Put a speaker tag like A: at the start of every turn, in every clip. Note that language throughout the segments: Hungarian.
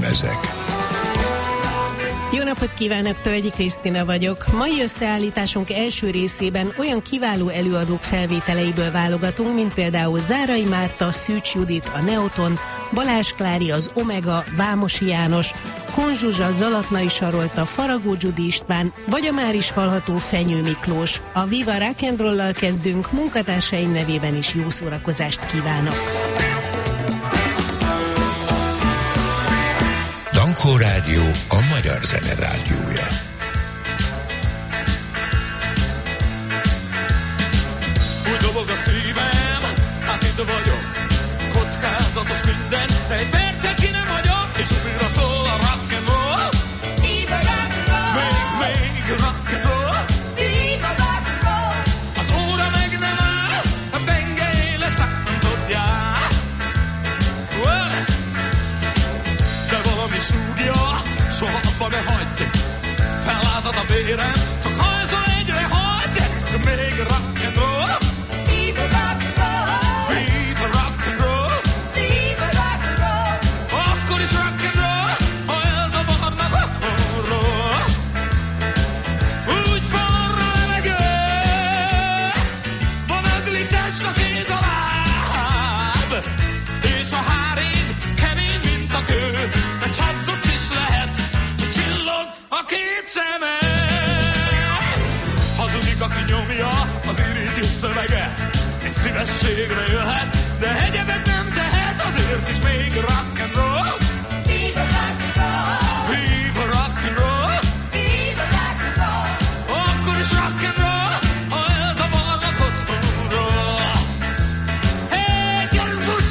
A: lemezek.
B: Jó napot kívánok, Tölgyi Krisztina vagyok. Mai összeállításunk első részében olyan kiváló előadók felvételeiből válogatunk, mint például Zárai Márta, Szűcs Judit, a Neoton, Balázs Klári, az Omega, Vámosi János, Kon Zsuzsa, Zalatnai Sarolta, Faragó Gyudi István, vagy a már is hallható Fenyő Miklós. A Viva Rock'n'Rollal kezdünk, munkatársaim nevében is jó szórakozást kívánok.
A: Dankó Rádió, a magyar zene rádiója.
C: Úgy dobog a szívem, hát itt vagyok. Kockázatos minden, de egy percet ki nem hagyok. És újra szól a rock'n'roll.
D: Viva rock'n'roll.
C: Még rock'n'roll.
D: Viva rock'n'roll.
C: Az óra meg nem áll, a penge éles táncodjál. De valami súgja, soha abba ne hagyd. Fellázad a vérem, csak hajszol egyre hagy. Még rock'n'roll.
D: Viva rock'n'roll.
C: Viva rock'n'roll.
D: Viva rock'n'roll.
C: Akkor is rock'n'roll, ha elzavarnak otthonról. Úgy forra levegő, vonaglik test a kéz a láb. És a hárít kemény, mint a kő, de csapzott is lehet, csillog a két szemed. Hazudik, aki nyomja az irigyű szöveget. Egy szívességre jöhet, de egyebet nem tehet, azért is még rock'n'roll.
D: Viva rock'n'roll.
C: Viva rock'n'roll.
D: Viva rock'n'roll.
C: Akkor is rock'n'roll, ha elzavarnak otthonról. Hey, gyerünk úgy!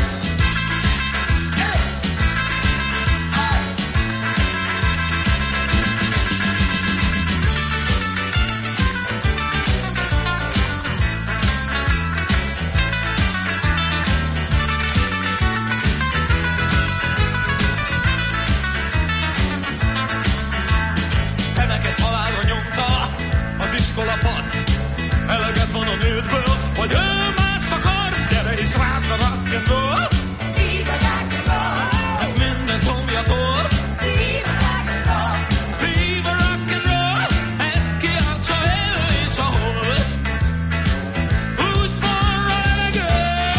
C: Feneket halálra nyomta az iskolapad. Eleged van a nődből, hogy ő mást akar. Gyere és rázd a rock'n'roll.
D: Viva rock'n'roll.
C: Ez minden szomjatól.
D: Viva rock'n'roll.
C: Viva rock'n'roll, ezt kiáltsa el és a hold. Úgy forra levegő,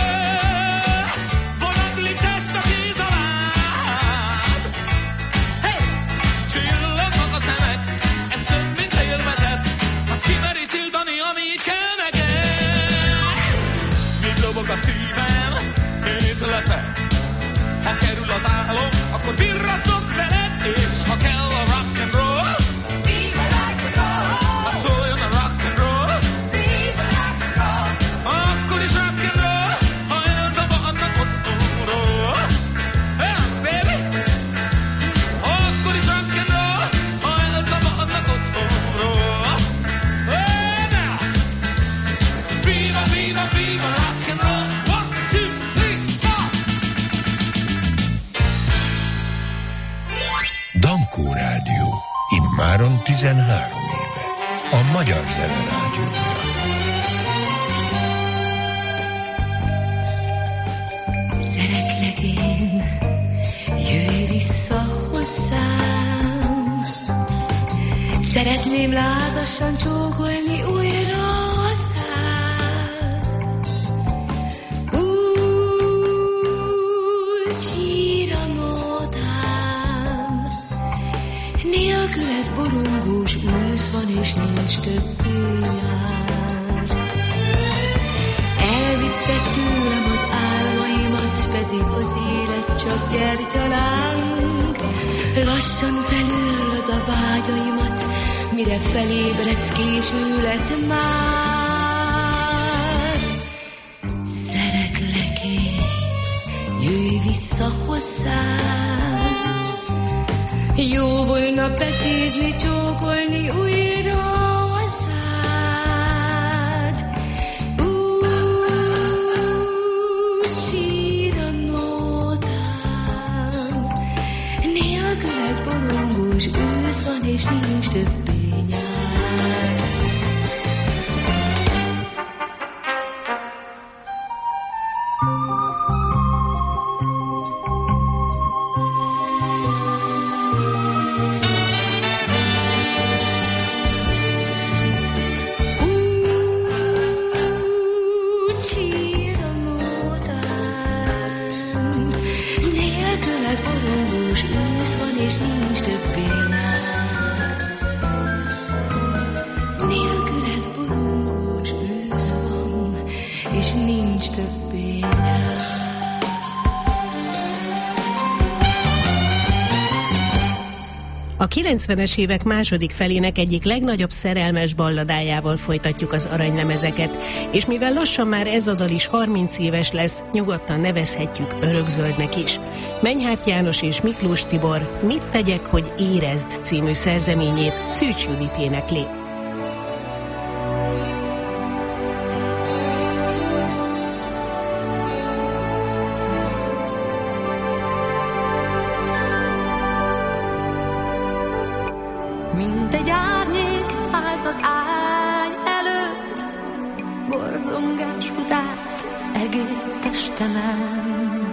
C: vonaglik test a kéz a láb. Hey! Csillognak a szemek, ez több mint élvezet. Hát kimeri tiltani, ami így kell neked. Míg dobog a szívem, én itt leszek. Ha kerül az álom, akkor virrazzok veled, és ha kell a rock'n'roll,
D: Viva rock'n'roll.
C: hát szóljon a rock'n'roll.
D: Viva rock'n'roll.
C: Akkor is rock'n'roll, ha elzavarnak otthonról. Hey, baby! Akkor is rock'n'roll, ha elzavarnak otthonról. Hey, now! Viva, viva, viva rock'n'roll. 1, 2, 3, 4.
A: Dankó Rádió, immáron 13 éve. A magyar zene rádiója.
E: Szeretlek én, jöjj vissza hozzám. Szeretném lázasan csókolni újra a szád. Úgy sír a nótám, nélküled borongós ősz van és nincs többé jár. Elvitted tőlem az álmaimat, pedig az élet csak gyertyalánk. Lassan felőrlöd a vágyaimat, mire felébredsz, késő lesz már. Szeretlek én, jöjj vissza hozzám. Jó volna becézni, csókolni újra a szád. Úgy sír a nótám, nélküled borongós ősz van, és nincs többé nyár.
B: A 90-es évek második felének egyik legnagyobb szerelmes balladájával folytatjuk az aranylemezeket, és mivel lassan már ez a dal is 30 éves lesz, nyugodtan nevezhetjük örökzöldnek is. Menyhárt János és Miklós Tibor Mit tegyek, hogy érezd című szerzeményét Szűcs Judit énekli.
E: Mint egy árnyék állsz az ágy előtt, borzongás fut át egész testemen.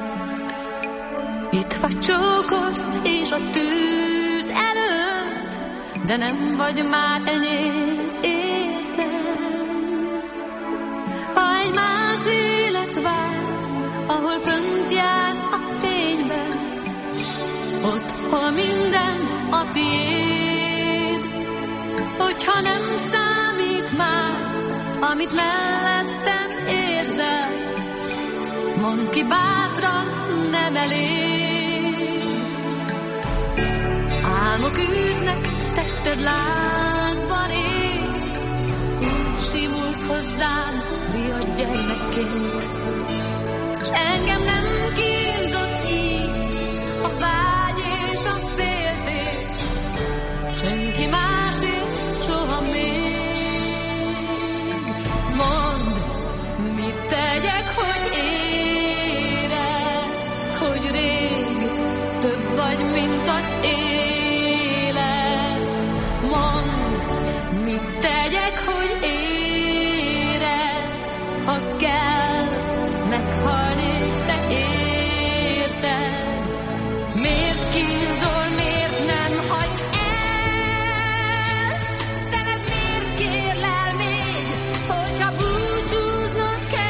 E: Itt vagy csókolsz és a tűz előtt, de nem vagy már enyém, értem. Ha egy más élet vár, ahol fönt jársz a fényben, ott, hol minden a tiéd, hogyha nem számít már, amit mellettem érzel, mondd ki bátran, nem elég. Álmok űznek, tested lázban ég, úgy simulsz hozzám, riadt gyermekként, s engem nem kínzott így a vágy és a féltés, senki másért soha még. Mondd, mit tegyek, hogy érezd, hogy rég több vagy, mint az élet. Mondd, mit tegyek, hogy érezd, ha kell, meghalnék, te érted. Miért kínzol, miért nem hagysz el? Szemed miért kérlel még, hogyha búcsúznod kell?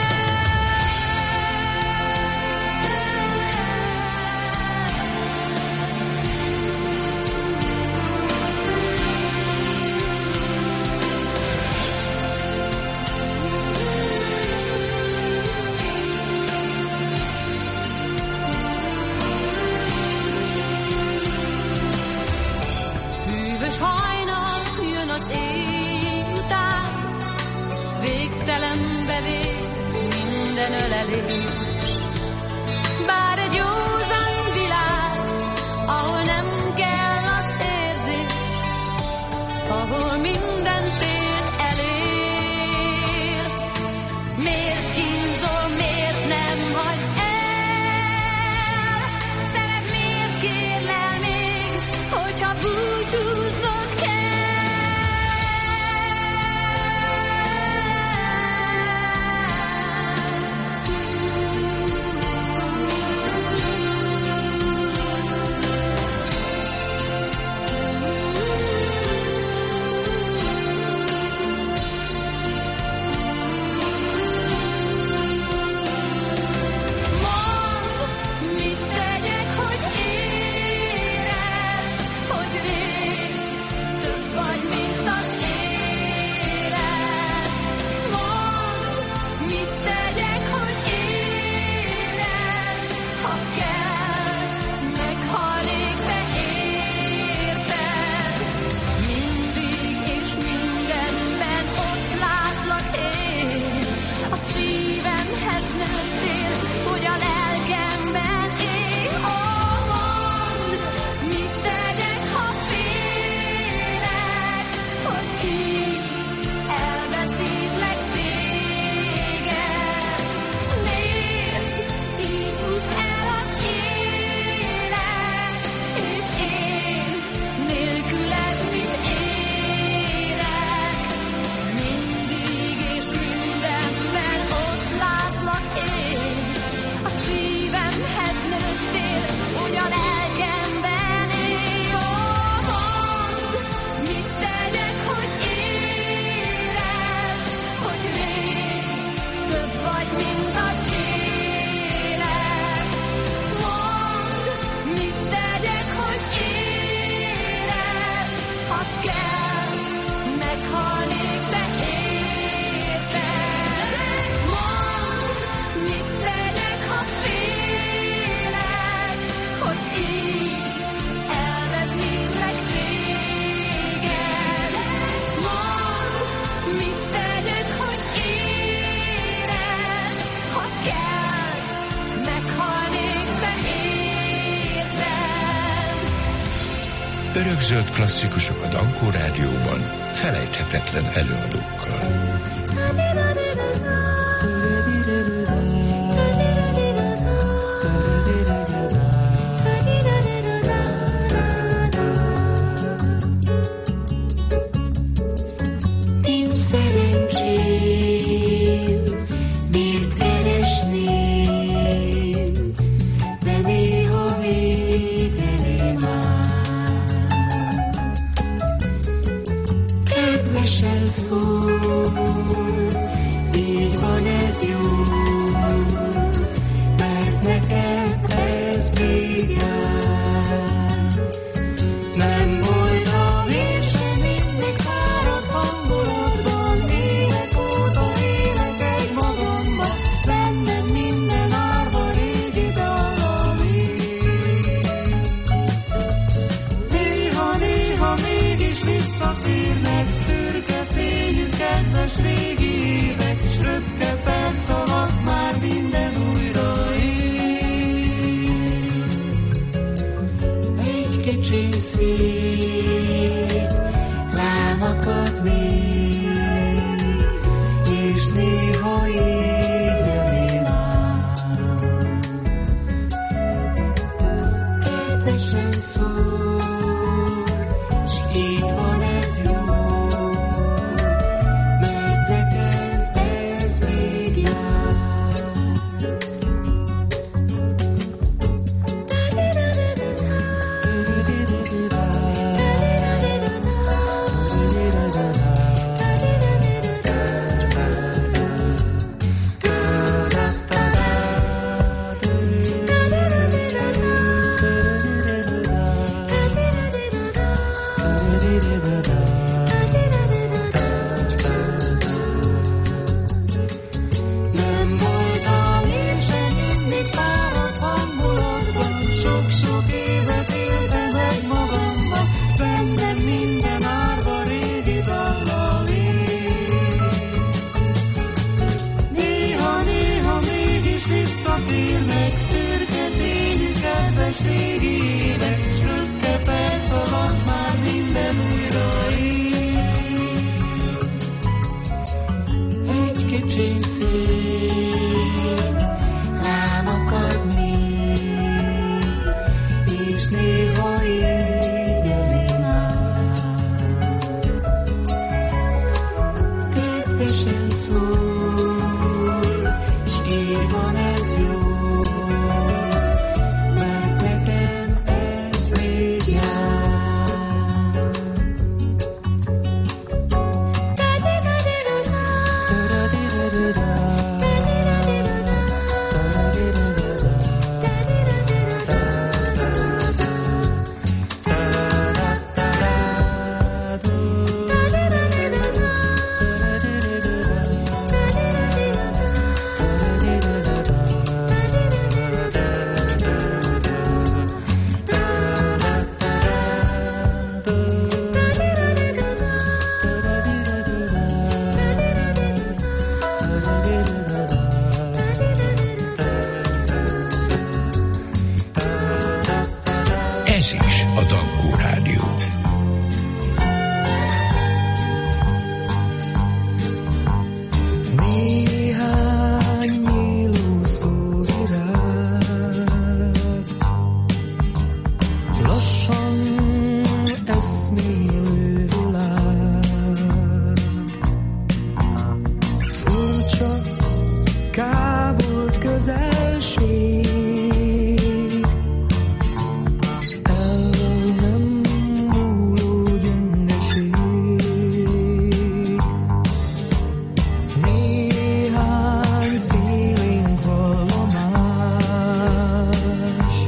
E: Hűvös hajnal jön az éj után, végtelenbe vész minden ölelés. Bár egy józan világ, ahol nem kell az érzés, ahol minden célt elérsz. Miért kínzol, miért nem hagysz el? Szemed miért kérlel még, hogyha búcsúznod kell? Mondd, mit tegyek, hogy érezd, hogy rég
A: Örökzöld klasszikusok a Dankó Rádióban, felejthetetlen előadókkal.
E: Nincs szerencsém, miért keresném, de néha még elém áll. Kedvesen szól, így van ez jó, mert nekem ez még jár. Nem voltam én sem mindig fáradt hangulatban, évek óta élek egy magamban, bennem minden árva régi dallamé. Néha mégis visszatérnek szürke fényű kedves régi évek, s röpke perc alatt már minden újra él. Egy kicsi szép lám akad még, és néha így elém áll. Kedvesen szól, s így van ez jó, mert nekem ez még jár. Nem voltam én sem mindig fáradt hangulatban, sok-sok évet éltem meg magamban, bennem minden árva régi dallamé. Néha mégis visszatérnek szürke fényű kedves régi évek, s röpke perc alatt már minden újra él. Egy kicsi szép lám akad még, és néha így elém áll. Kedvesen szól, s így van ez jó, mert nekem ez még jár.
A: Ez is a Dankó Rádió.
F: Néhány nyíló szóvirág lassan eszmélő világ. Furcsa, kábult közelség, el nem múló gyöngeség. Néhány félénk vallomás,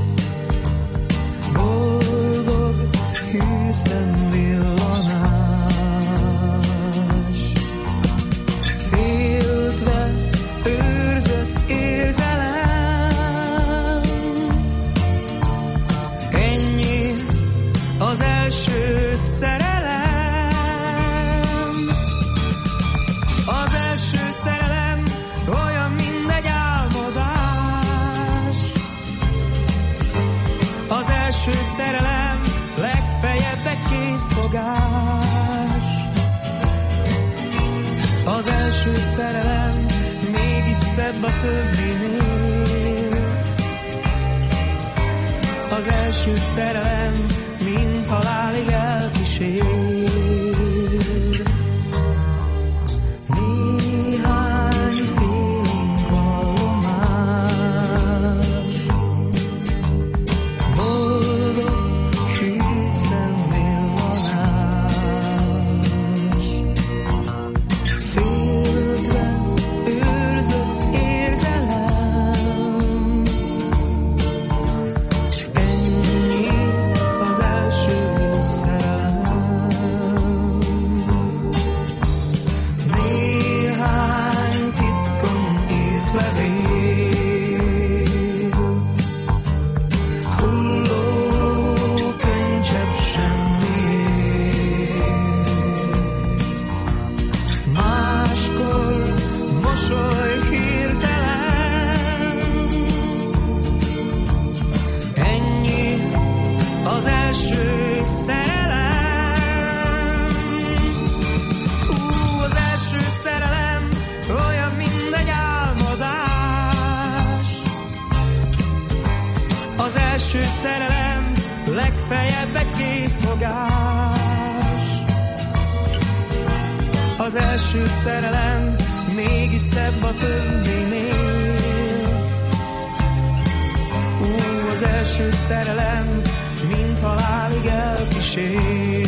F: boldog hűszem villanás. Féltve őrzött érzelem, ennyi az első szerelem. Az első szerelem olyan, mint egy álmodás. Az első szerelem legfeljebb készfogás. Az első szerelem mégis szebb a többinél. Az első szerelem mint halálig elkísér. Néhány félénk vallomás, boldog hű szemvillanás, féltve őrzött érzelem. Ennyi az első szerelem. Néhány titkon írt levél, hulló könycsepp semmiért. Máskor mosoly hirtelen. Ennyi az első szerelem. Az első szerelem olyan, mint egy álmodás. Az első szerelem legfeljebb egy készfogás. Az első szerelem mégis szebb a többinél. Az első szerelem mint halálig elkísér.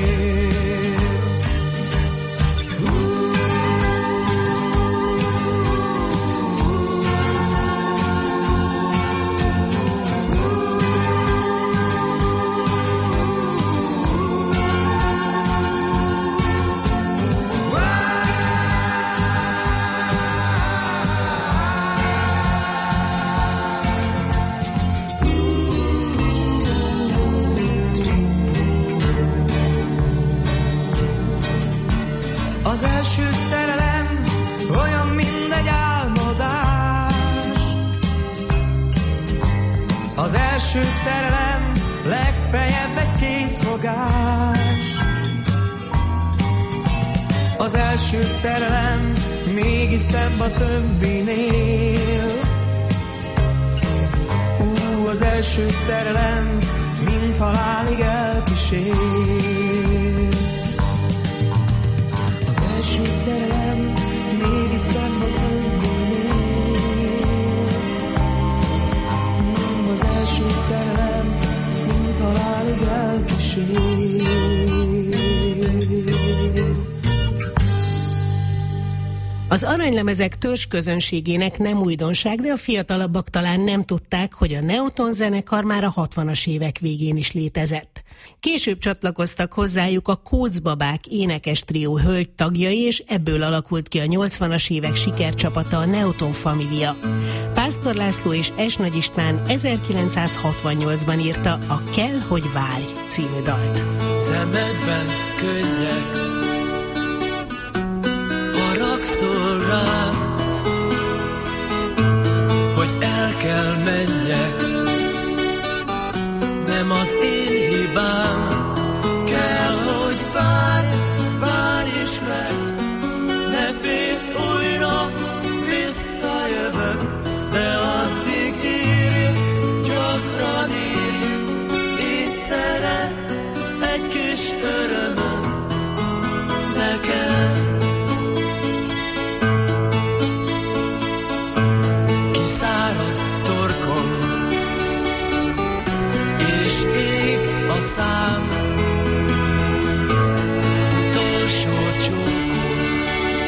F: Az első szerelem olyan, mint egy álmodás. Az első szerelem legfeljebb egy készfogás. Az első szerelem mégis szebb a többinél. Az első szerelem mint halálig elkísér. Az első szerelem mégis szebb a többinél. Az első szerelem mint halálig elkísér.
B: Az aranylemezek törzsközönségének nem újdonság, de a fiatalabbak talán nem tudták, hogy a Neoton zenekar már a 60-as évek végén is létezett. Később csatlakoztak hozzájuk a Kóczbabák énekes trió hölgy tagjai, és ebből alakult ki a 80-as évek sikercsapata, a Neoton Família. Pásztor László és Es Nagy István 1968-ban írta a Kell, hogy várj című dalt.
G: Szemedben könnyek, haragszol rám, hogy el kell menjek. Nem az én hibám, kell, hogy várj, várj is meg. Ne félj, újra visszajövök, de addig írj, gyakran írj, így szerezz egy kis örömöt nekem. Kiszárad torkom, és ég a szám, utolsó csókunk,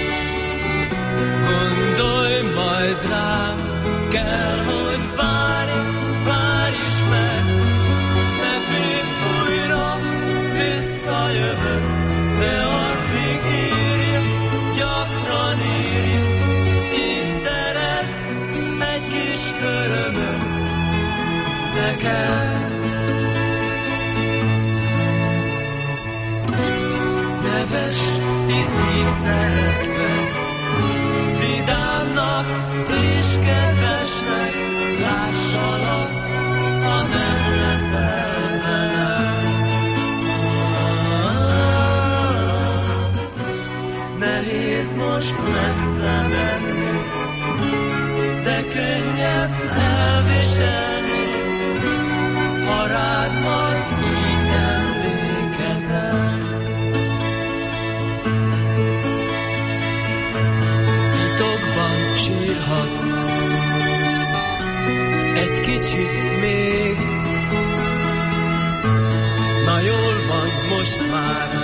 G: gondolj majd rám. Kell, hogy várj, várj is meg, ne félj, újra visszajövök, de addig írj, gyakran írj, így szerezz egy kis örömöt nekem. Neves, hisz így szeretlek, vidámnak és kedvesnek, lássalak, ha nem leszel velem. messze menni, de könnyebb elviselni, ha rád majd így emlékezel. Titokban sírhatsz egy kicsit még, na jól van most már,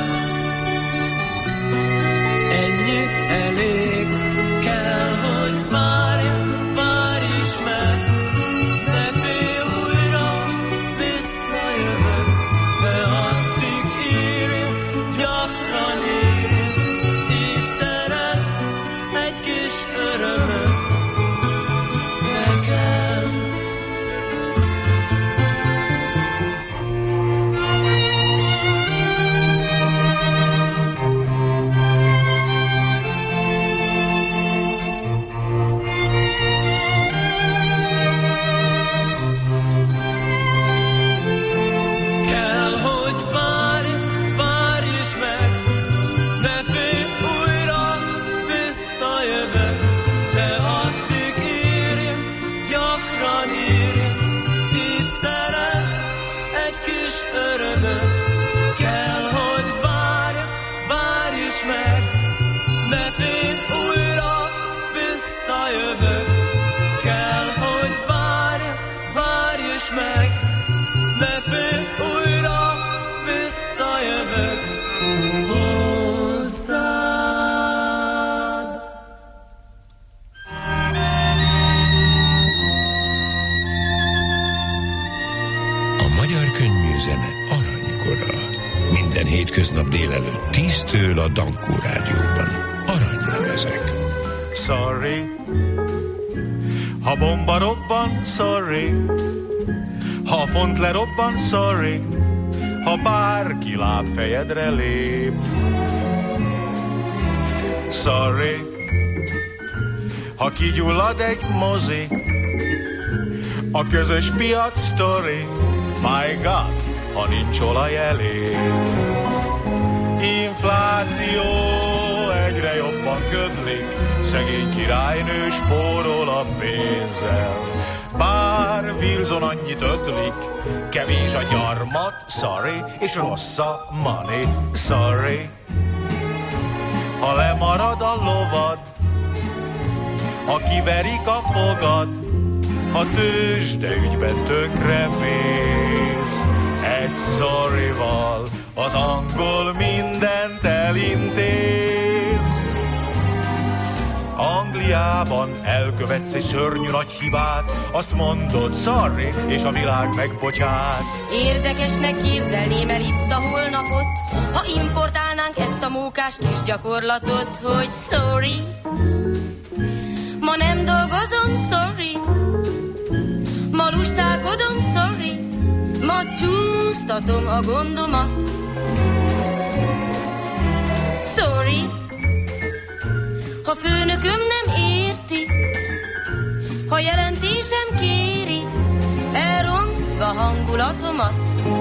G: ennyi elég. Kell, hogy várj, várj is meg, ne félj, újra visszajövök, de addig írj, gyakran írj, így szerez egy kis örömöt nekem.
A: Minden hétköznap délelőtt 10-től a Dankó Rádióban. Aranylemezek.
H: Sorry, ha bomba robban, sorry, ha font lerobban, sorry, ha bárki lábfejedre lép. Sorry, ha kigyullad egy mozi, a közös piac sztori, my God, ha nincs olaj elég. Infláció egyre jobban ködlik, szegény királynő spórol a pénzzel. Bár Wilson annyit ötlik, kevés a gyarmat, sorry, és rossz a money, sorry. Ha lemarad a lovad, ha kiverik a fogad, ha tőzsde ügyben tönkre mész, egy sorryval az angol mindent elintéz. Angliában elkövetsz egy szörnyű nagy hibát, azt mondod sorry, és a világ megbocsát.
I: Érdekesnek képzelném el itt a holnapot, ha importálnánk ezt a mókás kis gyakorlatot, hogy sorry, ma nem dolgozom, sorry, ma lustálkodom, sorry, ma csúsztatom a gondomat. Sorry, ha főnököm nem érti, ha jelentésem kéri, elrontva hangulatomat.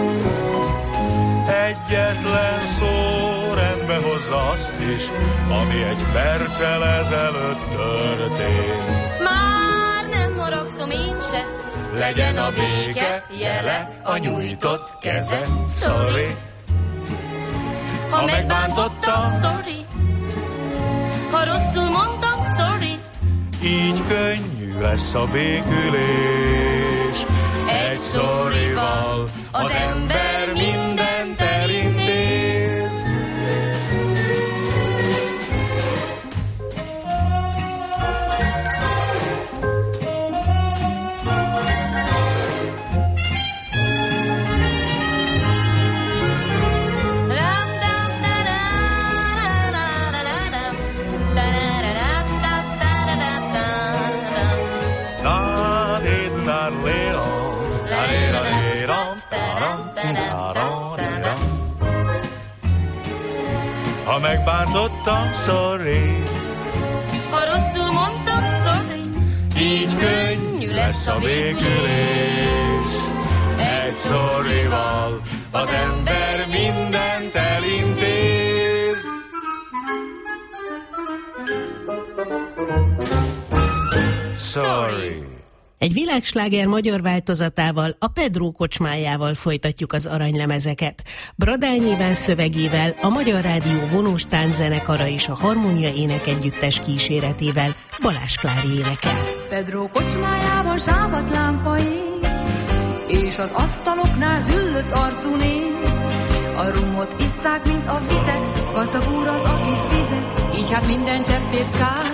H: Egyetlen szó rendbe hozza azt is, ami egy perccel ezelőtt történt.
I: Már nem haragszom én se, legyen a béke jele a nyújtott keze. Sorry, ha megbántottam, sorry, ha rosszul mondtam, sorry,
H: így könnyű lesz a békülés. Egy sorryval az ember mindent elintéz. Ha megbántottam, sorry,
I: ha rosszul mondtam, sorry,
H: így könnyű lesz a végülés. Egy sorryval az ember mindent elintéz. sorry.
B: Egy világsláger magyar változatával, a Pedro kocsmájával folytatjuk az aranylemezeket. Bradány Iván szövegével, a Magyar Rádió vonós tánczenekara és a Harmónia Ének Együttes kíséretével Balázs Klári énekel.
J: Pedro kocsmájában sápadt lámpa ég, és az asztaloknál züllött arcú nép. A rumot isszák, mint a vizet, gazdag úr az, akit fizet, így hát minden cseppért kár.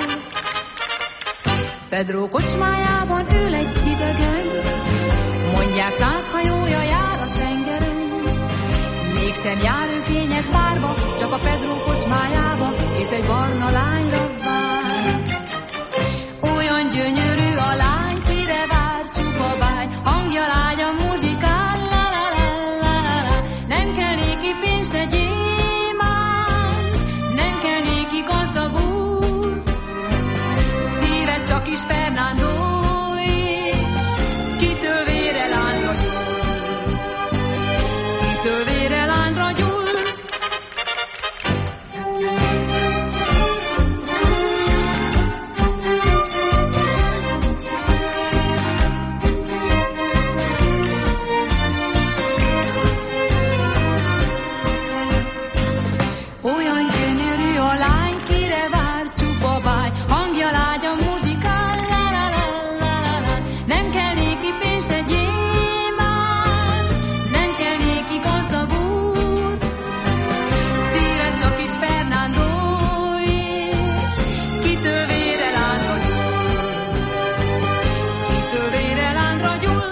J: Pedro kocsmájában ül egy idegen, mondják 100 hajója jár a tengeren. Mégsem jár ő fényes bárba, csak a Pedro kocsmájába, és egy barna lányra vár. Olyan gyönyörű a lány, kire vár, csupa bány, hangja lágy a muzsikál, la la la la la. Nem kell néki pénz se gyémánt, nem kell néki gazdag úr, szíve csak kis Fernándóé, kitől vére lángra gyúl, kitől vére lángra gyúl. Olyan gyönyörű a lány, kire vár, csupa bány, hangja lágy a muzsikál, la la la la la. Nem kell néki pénz se gyémánt, nem kell néki gazdag úr, szíve csak is Fernándóé, kitől vére lángra gyúl, kitől vére lángra gyúl.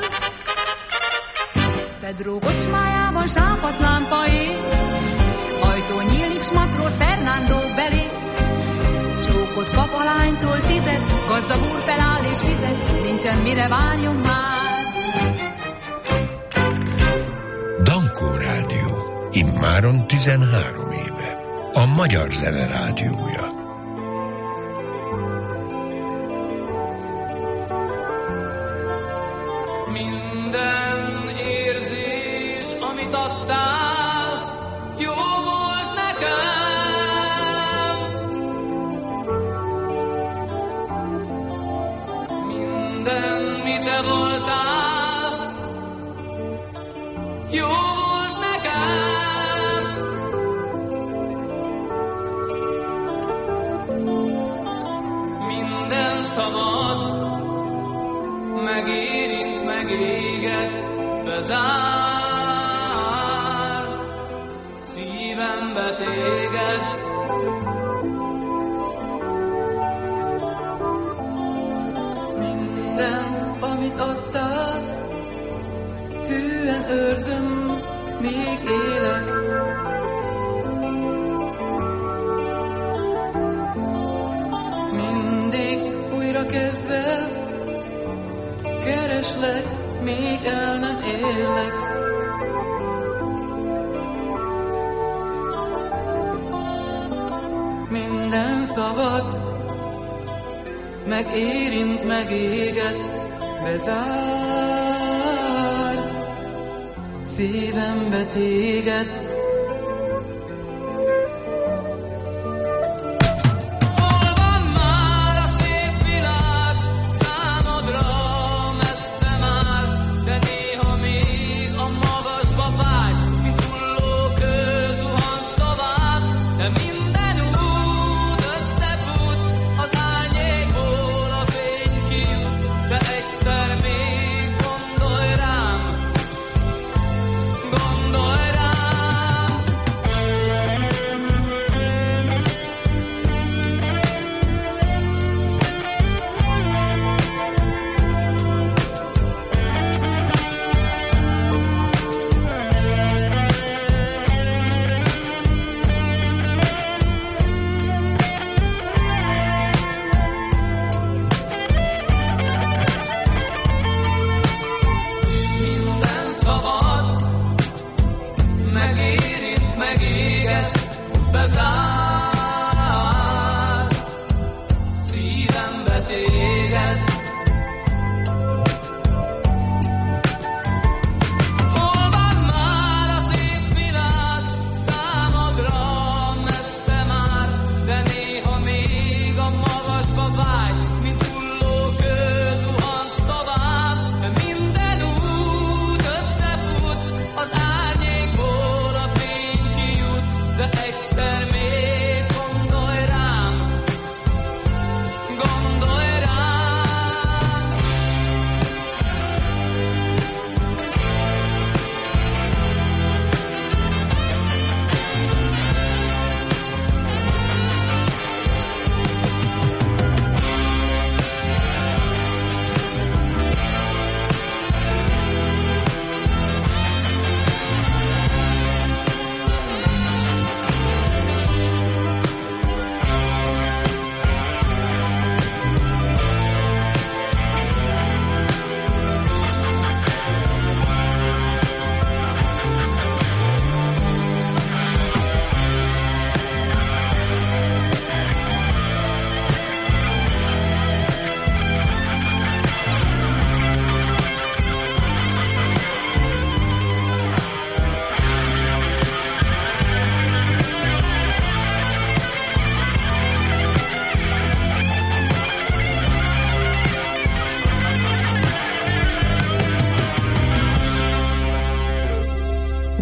J: Pedro kocsmájában sápadt lámpa ég, ajtó nyílik, s matróz Fernando belé. Csókot kap a lánytól 10, gazdag úr feláll és fizet, nincsen mire várjon már.
A: Dankó Rádió, immáron 13 éve. A Magyar Zene Rádiója.
C: Minden érzés, amit adtál, jó volt nekem. Minden, mi te voltál, jó volt nekem. Minden szavad megérint, megéget, bezár szívembe téged.
F: Minden, amit adtál, hűen őrzöm, még élek. Mindig újra kezdve kereslek, még el nem élek. Minden szavad megérint, megéget, bezár szívembe téged.
C: Hol van már a szép világ, számodra messze már, de néha még a magasba vágy, mint hulló kő zuhansz tovább, de minden út összefut, az árnyékból a fény kijut, de egyszer még gondolj rám, gondolj rám.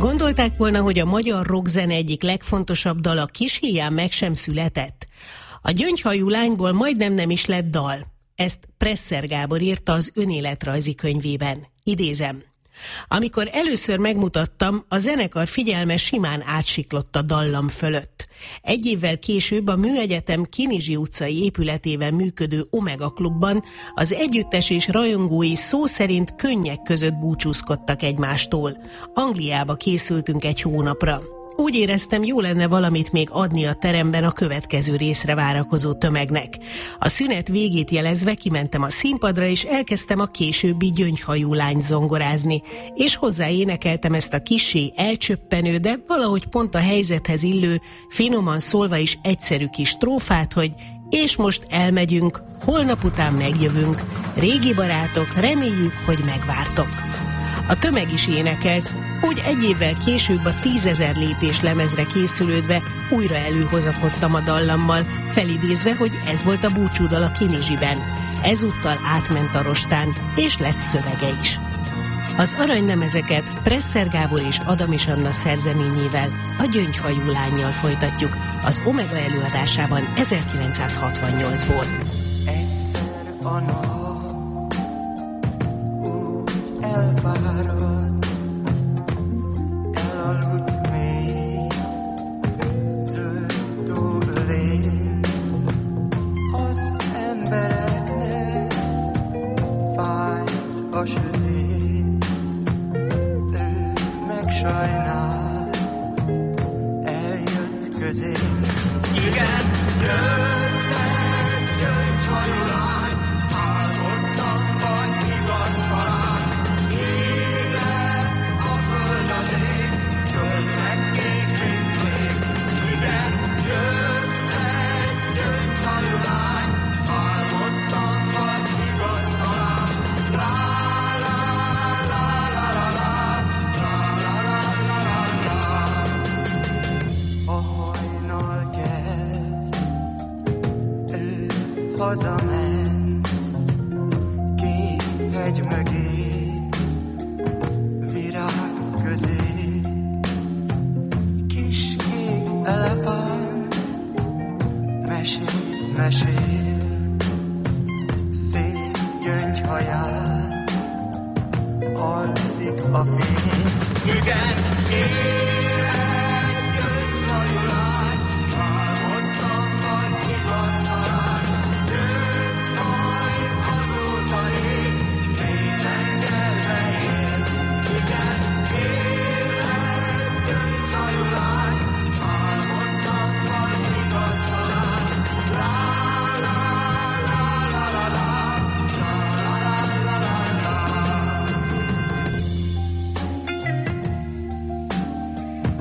B: Gondolták volna, hogy a magyar rockzene egyik legfontosabb dala Kishíján meg sem született? A Gyöngyhajú lányból majdnem nem is lett dal. Ezt Presser Gábor írta az önéletrajzi könyvében. Idézem. Amikor először megmutattam, a zenekar figyelme simán átsiklott a dallam fölött. Egy évvel később a Műegyetem Kinizsi utcai épületében működő Omega Klubban az együttes és rajongói szó szerint könnyek között búcsúzkodtak egymástól. Angliába készültünk egy hónapra. Úgy éreztem, jó lenne valamit még adni a teremben a következő részre várakozó tömegnek. A szünet végét jelezve kimentem a színpadra, és elkezdtem a későbbi Gyöngyhajú lányt zongorázni, és hozzáénekeltem ezt a kissé elcsöppenő, de valahogy pont a helyzethez illő, finoman szólva is egyszerű kis strófát, hogy és most elmegyünk, holnap után megjövünk, régi barátok, reméljük, hogy megvártok. A tömeg is énekelt, úgy egy évvel később a 10 000 lépés lemezre készülődve újra előhozakodtam a dallammal, felidézve, hogy ez volt a búcsúdal a Kinizsiben. Ezúttal átment a rostán, és lett szövege is. Az aranylemezeket Presser Gábor és Adamiss Anna szerzeményével, a Gyöngyhajú lánnyal folytatjuk, az Omega előadásában 1968-ból.
G: Egyszer a nap úgy elfárad, elaludt még zöld tó ölén. Az embereknek fájt a sötét, ő megsajnál, eljött közén. Igen, jött egy gyöngyhajú lány, álmodtam, vagy igaz talán. Élet a föld az ég, zöld meg kék, mint még. Igen, jött egy gyöngyhajú lány, álmodtam, vagy igaz talán. La la la la la la, la la la la la la. A hajnal kelt, ő hazament, két hegy mögé, virág közé. Kis kék elefánt, mesél, mesél, szép gyöngyhaján, alszik a fény. Igen, él egy gyöngyhajú lány, álmodtam, vagy igaz talán. Jött majd azóta rég, lélengelve él. Igen, él egy gyöngyhajú lány, álmodtam, vagy igaz talán. La la la la la la, la la la la la la.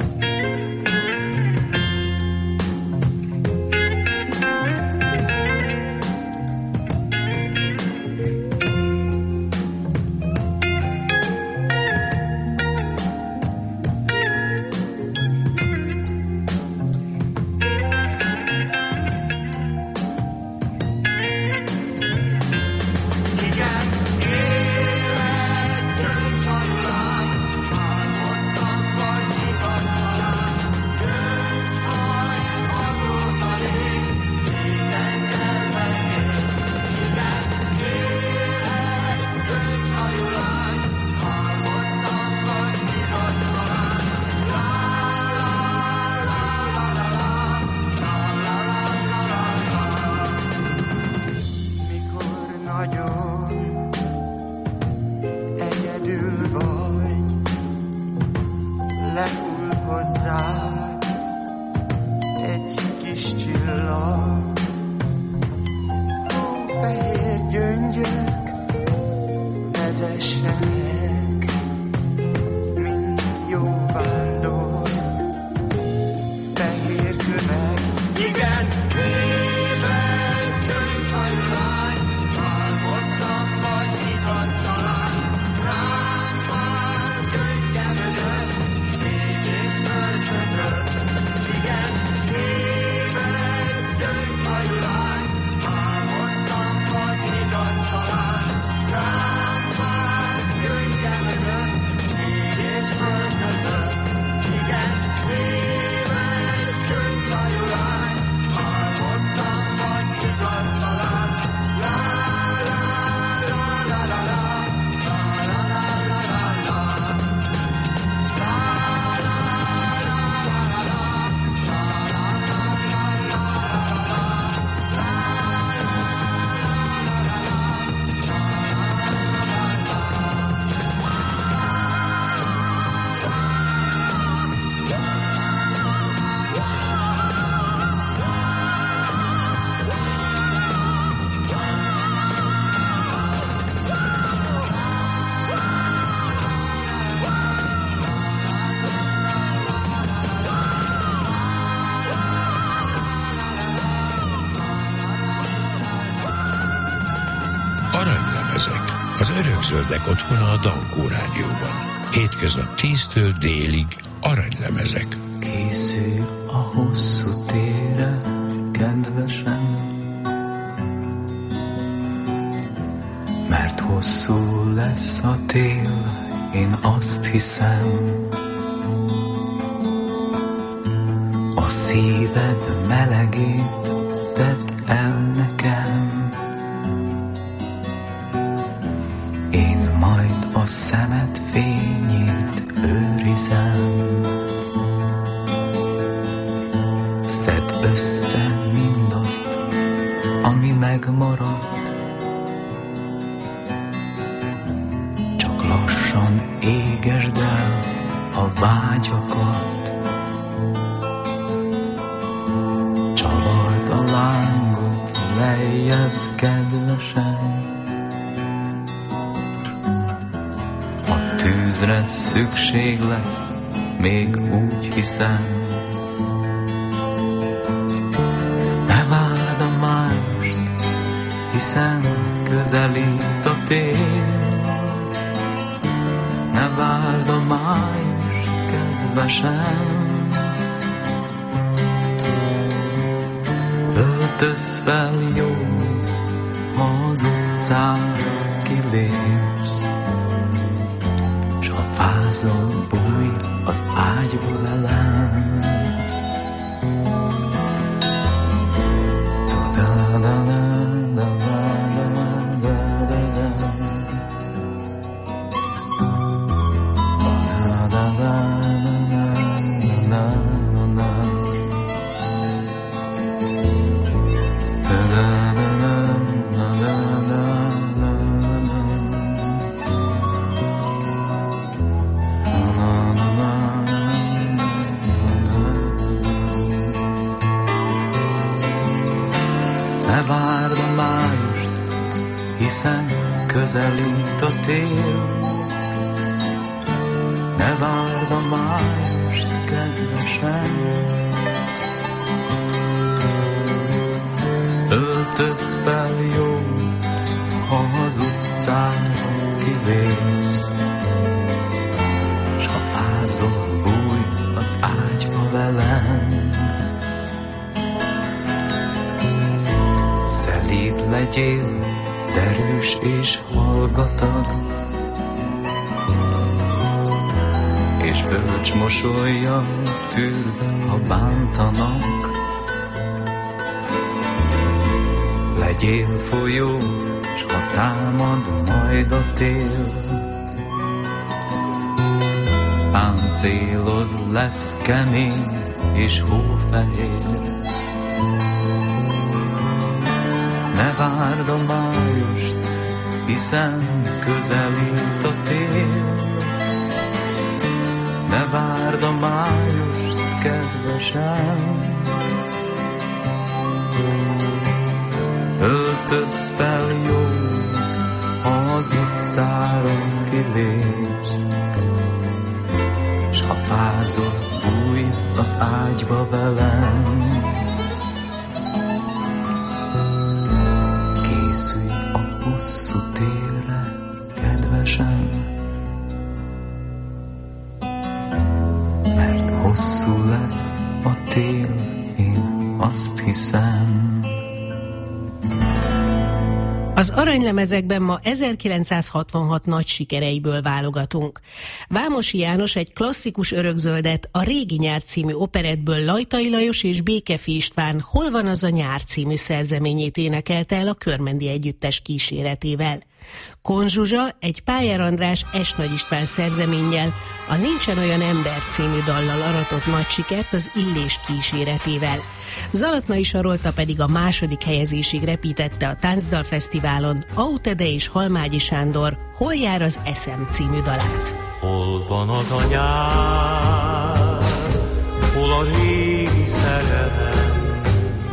A: Örökzöldek otthona a Dankó Rádióban. Hétköznap 10-től délig aranylemezek.
F: Készül a hosszú térre, kedvesem, mert hosszú lesz a tél, én azt hiszem. A szíved melegét tedd el nekem, én majd a szemed fényét őrizem. Szedd össze mindazt, ami megmaradt, csak lassan égesd el a vágyakat. Csavard a lángot lejjebb, kedvesem, a tűzre szükség lesz, még úgy hiszem. Ne várd a mást, hiszen közelít a tél. Ne várd a mást, kedvesem, öltöz fel jó, ha az utcára kilépsz, s ha fázol, bújj az ágyba velem. Ne várd a májust, hiszen közelít a tél. Ne várd a májust, kedvesem, öltöz fel jó, ha az utcára kilépsz, s ha fázol, bújj az ágyba velem. Szelíd legyél, derűs és hallgatag, és bölcs mosolya tűr, ha bántanak. Legyél folyó, s ha támad majd a tél, páncélod lesz kemény és hófehér. Ne várd a májust, hiszen közelít a tél. Ne várd a májust, kedvesem, öltöz fel jó, ha az utcára kilépsz, s ha fázol, bújj az ágyba velem. Készülj a hosszú térre, kedvesem, mert hosszú lesz a tél, én azt hiszem.
B: Az aranylemezekben ma 1966 nagy sikereiből válogatunk. Vámosi János egy klasszikus örökzöldet, a Régi nyár című operettből Lajtai Lajos és Békefi István Hol van az a nyár című szerzeményét énekelte el a Körmendi Együttes kíséretével. Kohn Zsuzsa egy Pályár András S. Nagy István szerzeménnyel, a Nincsen olyan ember című dallal aratott nagy sikert az Illés kíséretével. Zalatnai Sarolta pedig a második helyezésig repítette a Táncdalfesztiválon Autede és Halmágyi Sándor Hol jár az eszem című dalát.
C: Hol van az a nyár, hol a régi szerelem,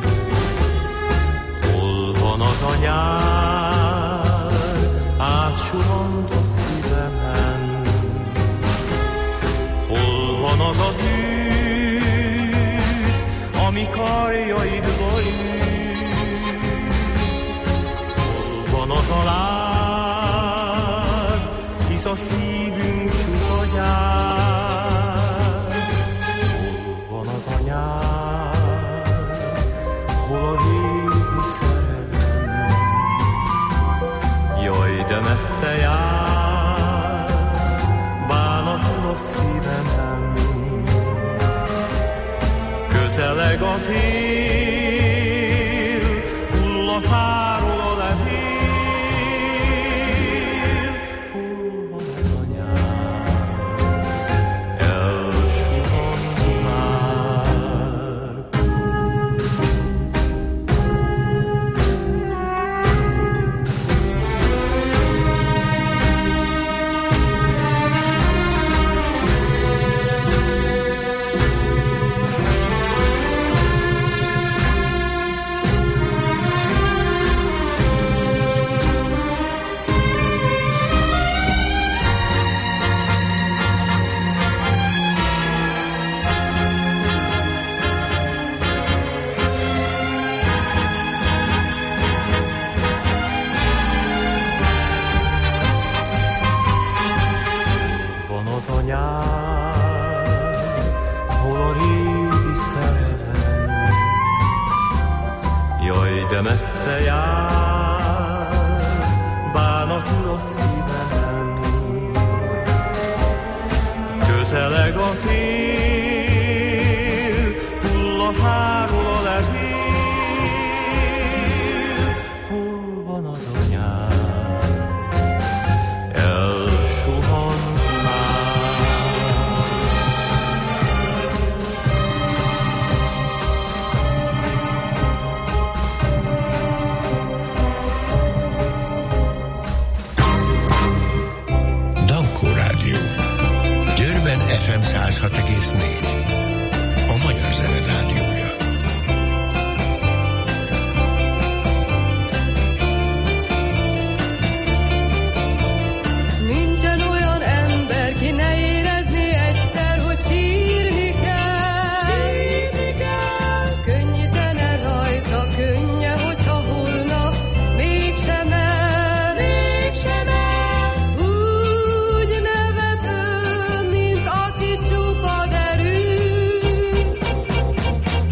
C: hol van az a nyár, átsuhant a szívemen, hol van az a tűz, ami karjaidba üt, hol van az a láz,
F: szívünk csupa gyár. Hol van az anyád, hol a régi szerelem? Jaj, de messze jár, bánatul a szívemben. Közeleg a tél, hull a fáról a levél. Hol van az anyád, elsuhant már. Van az anyád, hol a régi szerelem? Jaj, de messze jár, bánatul a szívemben. Közeleg a tél, hull a fáról a levél. Hol van az anyád, elsuhant már.
A: Dankó Rádió. Győrben FM 106,4. A Magyar Zene Rádiója.
J: Nincsen olyan ember, ki ne érezné egyszer, hogy sírni kell. Sírni kell. Könnyítene rajta, könnye, hogyha holnap mégsem el. Mégsem el. Úgy nevet ő, mint aki csupa derű.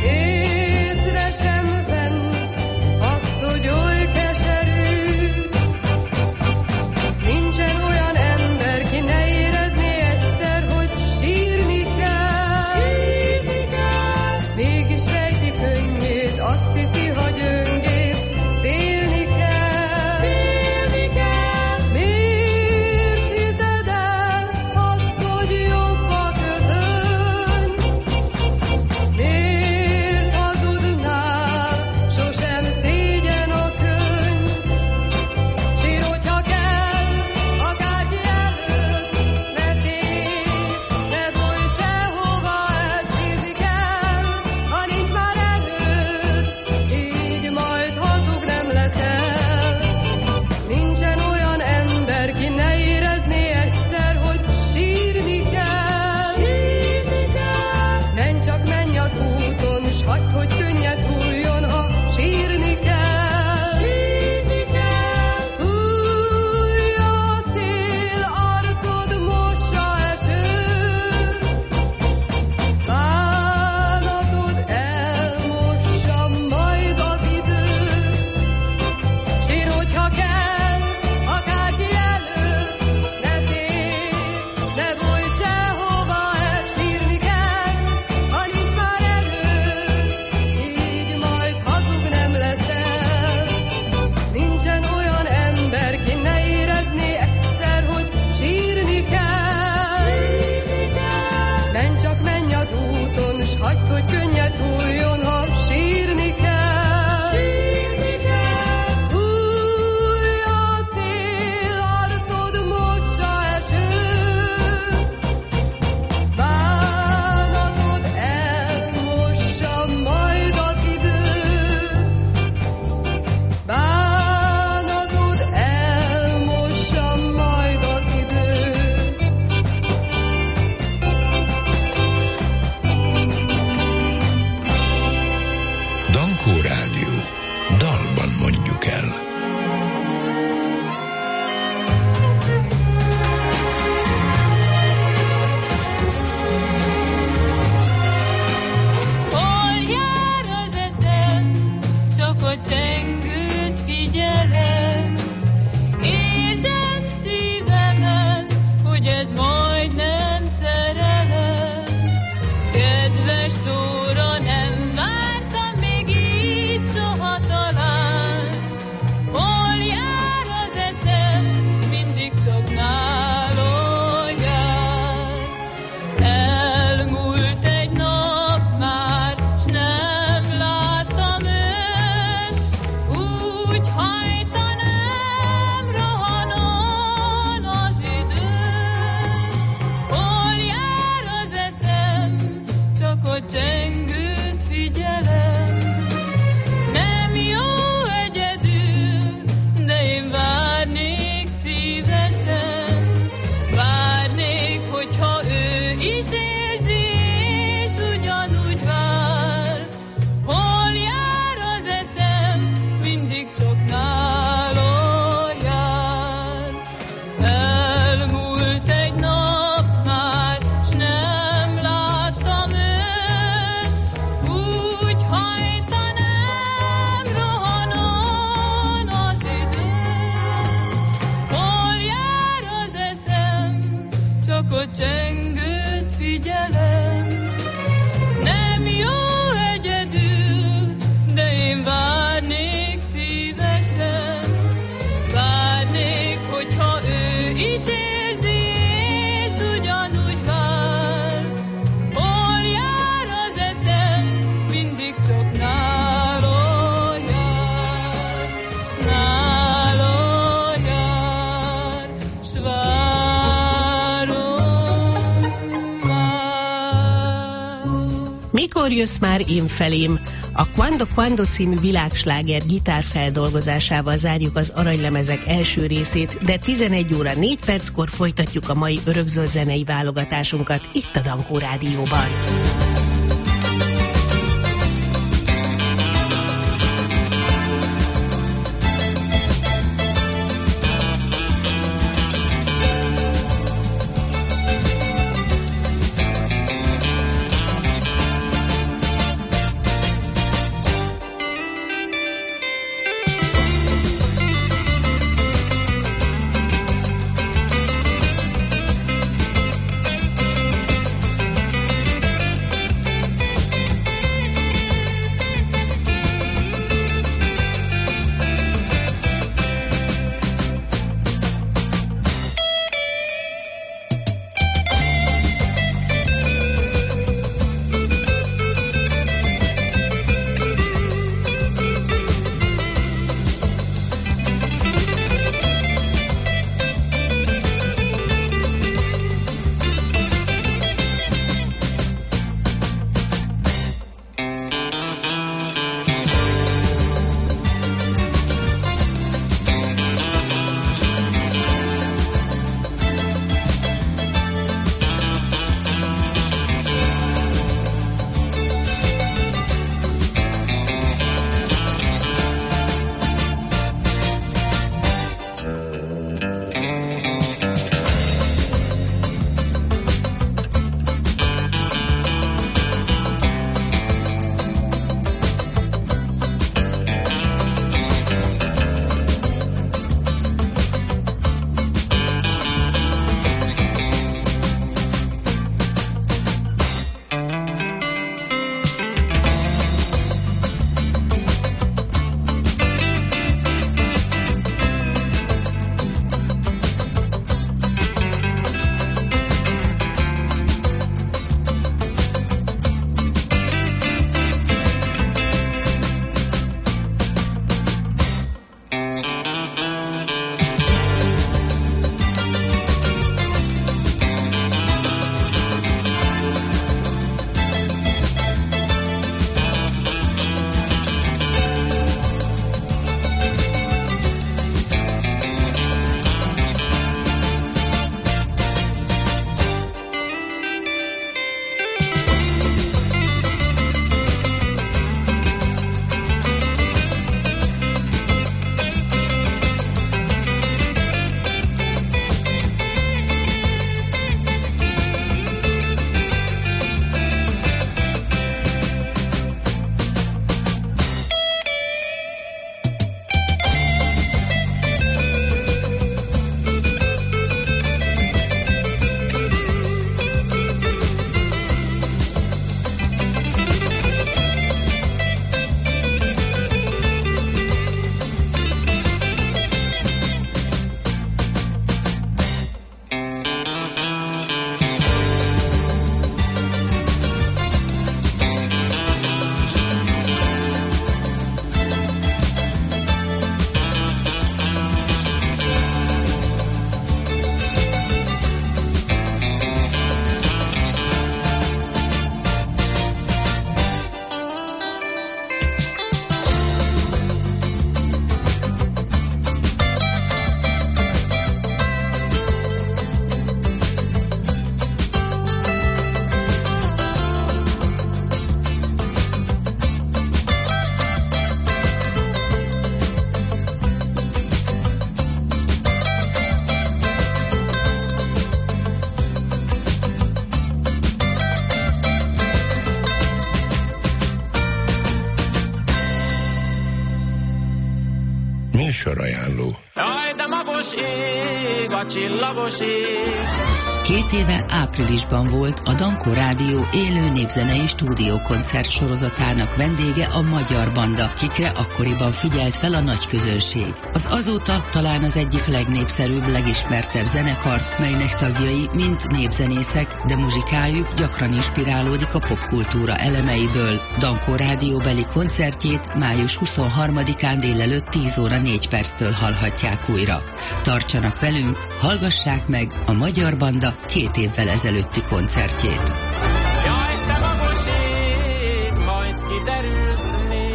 K: csak a csengőt figyelem. Nem jó egyedül, de én várnék szívesen. Várnék, hogyha ő is érzi, és ugyanúgy vár. Hol jár az eszem, mindig csak nála jár. Nála jár, s várom már.
B: Mikor jössz már én felém? A Quando Quando című világsláger gitárfeldolgozásával zárjuk az Aranylemezek első részét, de 11 óra 4 perckor folytatjuk a mai örökzöld zenei válogatásunkat itt a Dankó Rádióban.
A: Műsorajánló.
C: Jaj, de magos ég, a csillagos ég,
L: 2 éve áprilisban volt a Dankó Rádió élő népzenei stúdiókoncert sorozatának vendége a Magyar Banda, kikre akkoriban figyelt fel a nagy közönség. Az azóta talán az egyik legnépszerűbb, legismertebb zenekar, melynek tagjai mind népzenészek, de muzsikájuk gyakran inspirálódik a popkultúra elemeiből. Dankó Rádióbeli koncertjét május 23-án délelőtt 10 óra 4 perctől hallhatják újra. Tartsanak velünk, hallgassák meg a Magyar Banda 2 évvel ezelőtti koncertjét.
K: Jaj, te magos ég, majd kiderülsz még.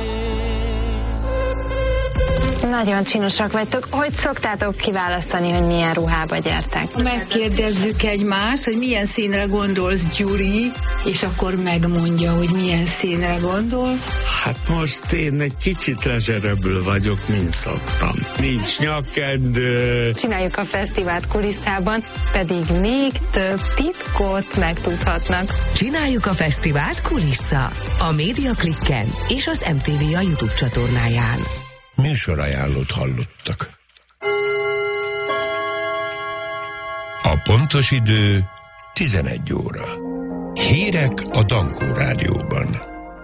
M: Nagyon csinosak vagytok. Hogy szoktátok kiválasztani, hogy milyen ruhába gyertek?
N: Megkérdezzük egymást, hogy milyen színre gondolsz, Gyuri, és akkor megmondja, hogy milyen színre gondol.
O: Hát most én egy kicsit lezserebbül vagyok, mint szoktam. Nincs nyakkendő.
M: Csináljuk a fesztivált kulisszában, pedig még több titkot megtudhatnak.
P: Csináljuk a fesztivált kulissza a Média Klikken és az MTV a YouTube csatornáján.
A: Műsorajánlót hallottak. A pontos idő 11 óra. Hírek a Dankó Rádióban.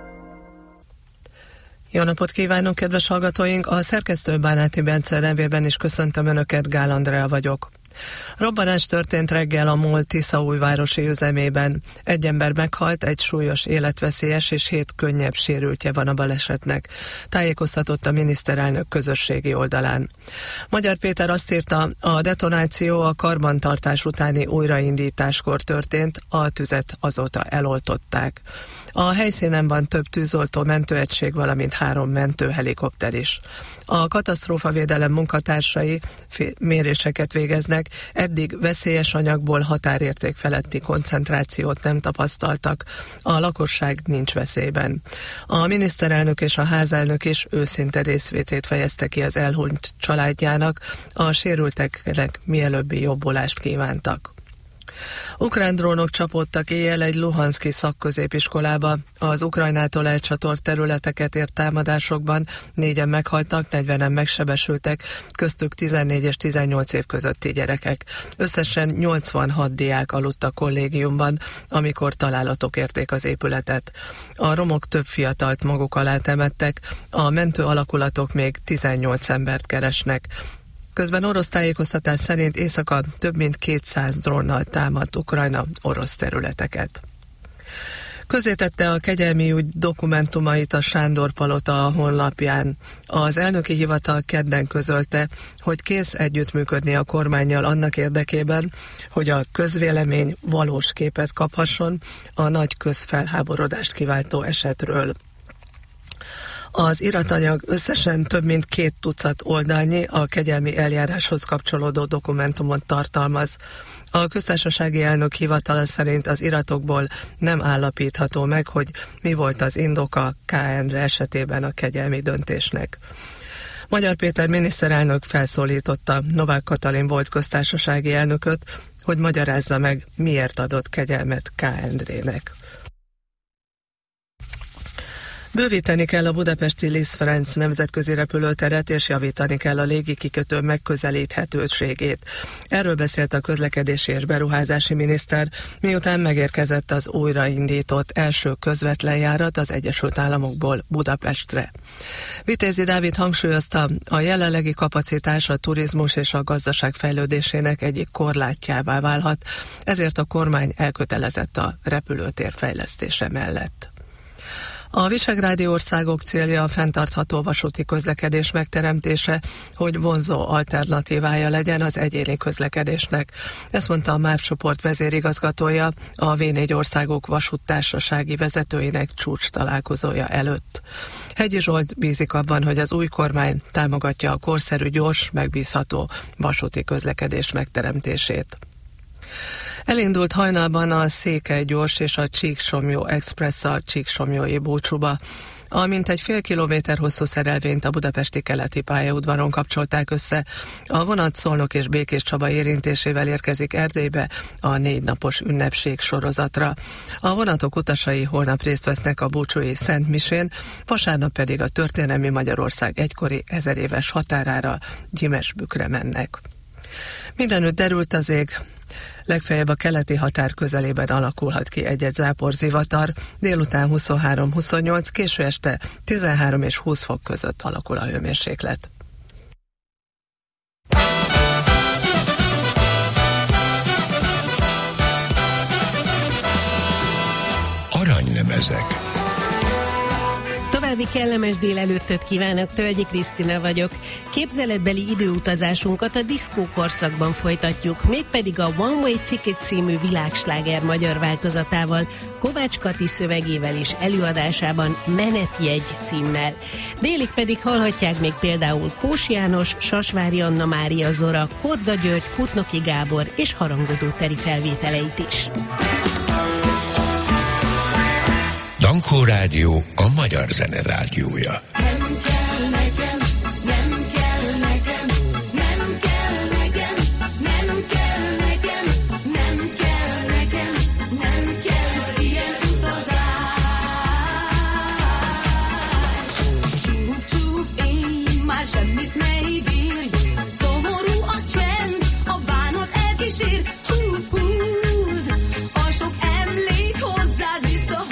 Q: Jó napot kívánunk, kedves hallgatóink! A szerkesztő Bánáti Bence nevében is köszöntöm Önöket, Gál Andrea vagyok. Robbanás történt reggel a MOL Tiszaújvárosi üzemében. 1 ember meghalt, 1 súlyos életveszélyes és 7 könnyebb sérültje van a balesetnek. Tájékoztatott a miniszterelnök közösségi oldalán. Magyar Péter azt írta, a detonáció a karbantartás utáni újraindításkor történt, a tüzet azóta eloltották. A helyszínen van több tűzoltó mentőegység, valamint 3 mentőhelikopter is. A katasztrófavédelem munkatársai méréseket végeznek, eddig veszélyes anyagból határérték feletti koncentrációt nem tapasztaltak, a lakosság nincs veszélyben. A miniszterelnök és a házelnök is őszinte részvétét fejezte ki az elhunyt családjának, a sérülteknek mielőbbi jobbulást kívántak. Ukrán drónok csapódtak éjjel egy luhanszki szakközépiskolába. Az Ukrajnától elcsatolt területeket ért támadásokban 4-en meghaltak, 40-en megsebesültek, köztük 14 és 18 év közötti gyerekek. Összesen 86 diák aludt a kollégiumban, amikor találatok érték az épületet. A romok több fiatalt maguk alá temettek, a mentő alakulatok még 18 embert keresnek. Közben orosz tájékoztatás szerint éjszaka több mint 200 drónnal támadt Ukrajna orosz területeket. Közzétette a kegyelmi ügy dokumentumait a Sándor Palota a honlapján. Az elnöki hivatal kedden közölte, hogy kész együttműködni a kormánnyal annak érdekében, hogy a közvélemény valós képet kaphasson a nagy közfelháborodást kiváltó esetről. Az iratanyag összesen több mint 2 tucat oldalnyi, a kegyelmi eljáráshoz kapcsolódó dokumentumot tartalmaz. A köztársasági elnök hivatala szerint az iratokból nem állapítható meg, hogy mi volt az indoka K. Endre esetében a kegyelmi döntésnek. Magyar Péter miniszterelnök felszólította Novák Katalin volt köztársasági elnököt, hogy magyarázza meg, miért adott kegyelmet K. Endrének. Bővíteni kell a budapesti Liszt Ferenc nemzetközi repülőteret, és javítani kell a légikikötő megközelíthetőségét. Erről beszélt a közlekedési és beruházási miniszter, miután megérkezett az újraindított első közvetlen járat az Egyesült Államokból Budapestre. Vitézi Dávid hangsúlyozta, a jelenlegi kapacitás a turizmus és a gazdaság fejlődésének egyik korlátjává válhat, ezért a kormány elkötelezett a repülőtér fejlesztése mellett. A visegrádi országok célja a fenntartható vasúti közlekedés megteremtése, hogy vonzó alternatívája legyen az egyéni közlekedésnek. Ezt mondta a MÁV csoport vezérigazgatója a V4 országok vasúttársasági vezetőinek csúcs találkozója előtt. Hegyi Zsolt bízik abban, hogy az új kormány támogatja a korszerű, gyors, megbízható vasúti közlekedés megteremtését. Elindult hajnalban a Székely gyors és a Csíksomlyó Express a Csíksomlyói búcsúba. A mintegy fél kilométer hosszú szerelvényt a budapesti keleti pályaudvaron kapcsolták össze. A vonat Szolnok és Békés Csaba érintésével érkezik Erdélybe a 4 napos ünnepség sorozatra. A vonatok utasai holnap részt vesznek a búcsúi Szent Misén, vasárnap pedig a történelmi Magyarország egykori 1000 éves határára, Gyimesbükre mennek. Mindenütt derült az ég. Legfeljebb a keleti határ közelében alakulhat ki egy-egy záporzivatar, délután 23-28, késő este 13 és 20 fok között alakul a hőmérséklet.
A: Aranylemezek.
B: További kellemes délelőttöt kívánok, Tölgyi Krisztina vagyok. Képzeletbeli időutazásunkat a diszkó korszakban folytatjuk, mégpedig a One Way Ticket című világsláger magyar változatával, Kovács Kati szövegével és előadásában Menetjegy címmel. Délig pedig hallhatják még például Kós János, Sasvári Anna Mária Zora, Kodda György, Putnoki Gábor és harangozó Teri felvételeit is.
A: Dankó Rádió, a magyar zene rádiója.
D: Nem kell nekem, nem kell nekem, nem kell nekem, nem kell nekem, nem kell nekem, nem kell ilyen utazás.
J: Csúf-csúf éj, már semmit ne ígérj, szomorú a csend, a bánat elkísér. Húz, a sok emlék hozzád visszahúz.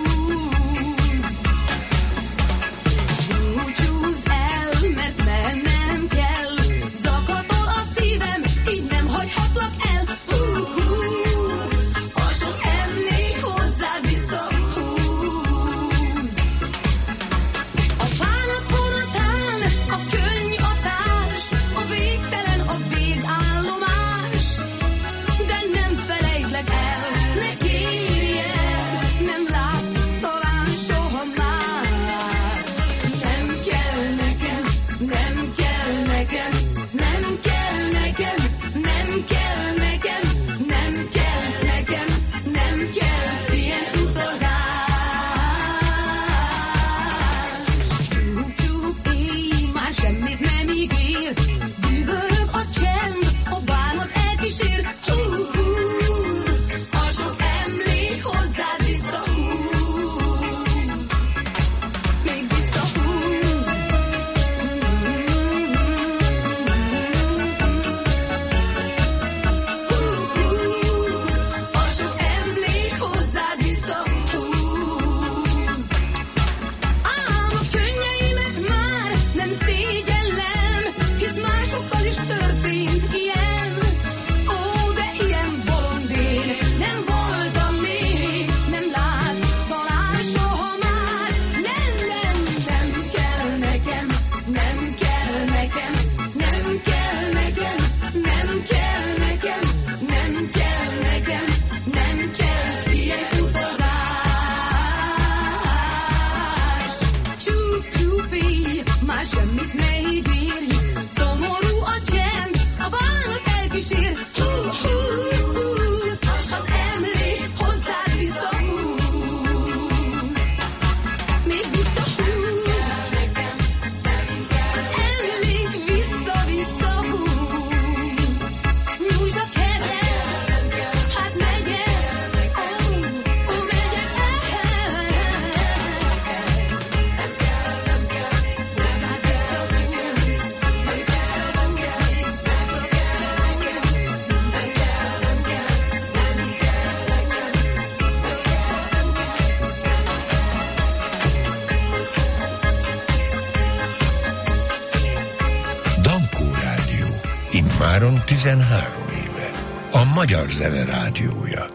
A: Immáron 13 éve. A magyar zene rádiója.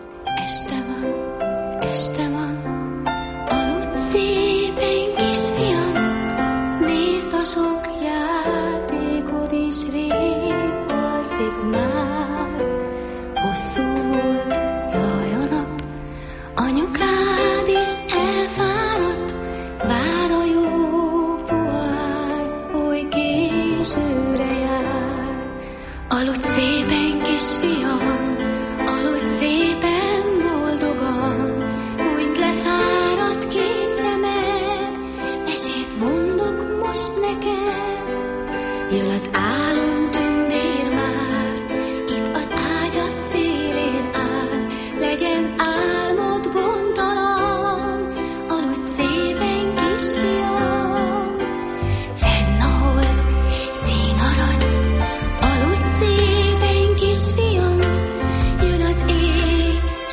D: Este van, aludj szépen, kisfiam, nézd a sok játékod is rég alszik már. Hosszú volt, jaj a nap, anyukád is elfáradt, vár a jó puhány, oly későre jár. Aludj szépen, kisfiam, aludj szépen,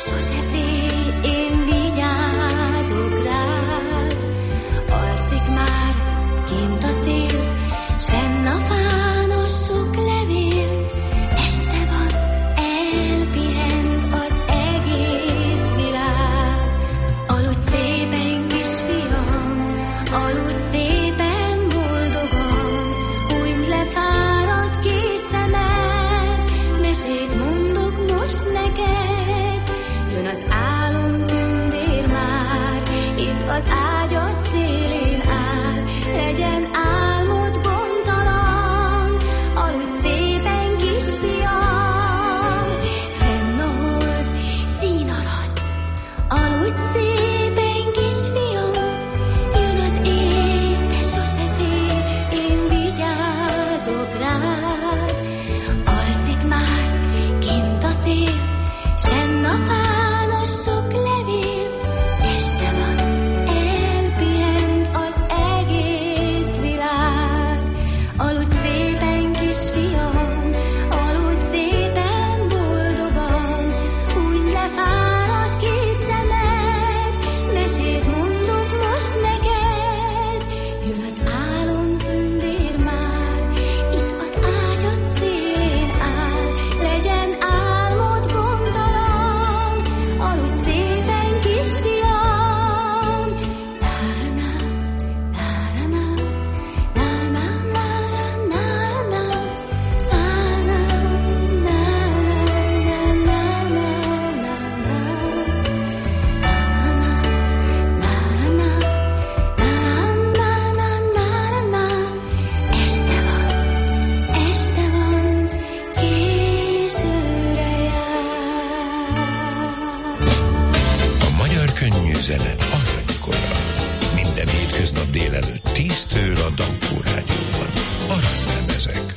D: sose félj, én vigyázok rád. Alszik már kint a szél, s fenn a fán a sok levél. Este van, elpihent az egész világ. Aludj szépen, kisfiam, aludj szépen, boldogan. Hunyd le fáradt két szemed, mesét mondok most neked. Jön az álom tündér már, itt az ágyad szélén áll. Legyen álmod gondtalan, aludj szépen, kisfiam. Fenn a hold, színarany, aludj szépen, kisfiam. Jön az éj, de sose félj, én vigyázok rád. Alszik már kint a szél, s fenn a fán a sok levél. Este van, elpihent az egész világ. Aludj szépen, kisfiam, aludj szépen, boldogan. Hunyd le fáradt két szemed, mesét mondok most neked. Jön az álom tündér már, itt az ágyad szélén áll. Legyen álmod gondtalan, aludj szépen, kisfiam. Este van, későre jár.
A: A magyar könnyű zene aranykora. Minden hétköznap délelőtt 10-től a Dankó Rádióban. Aranylemezek.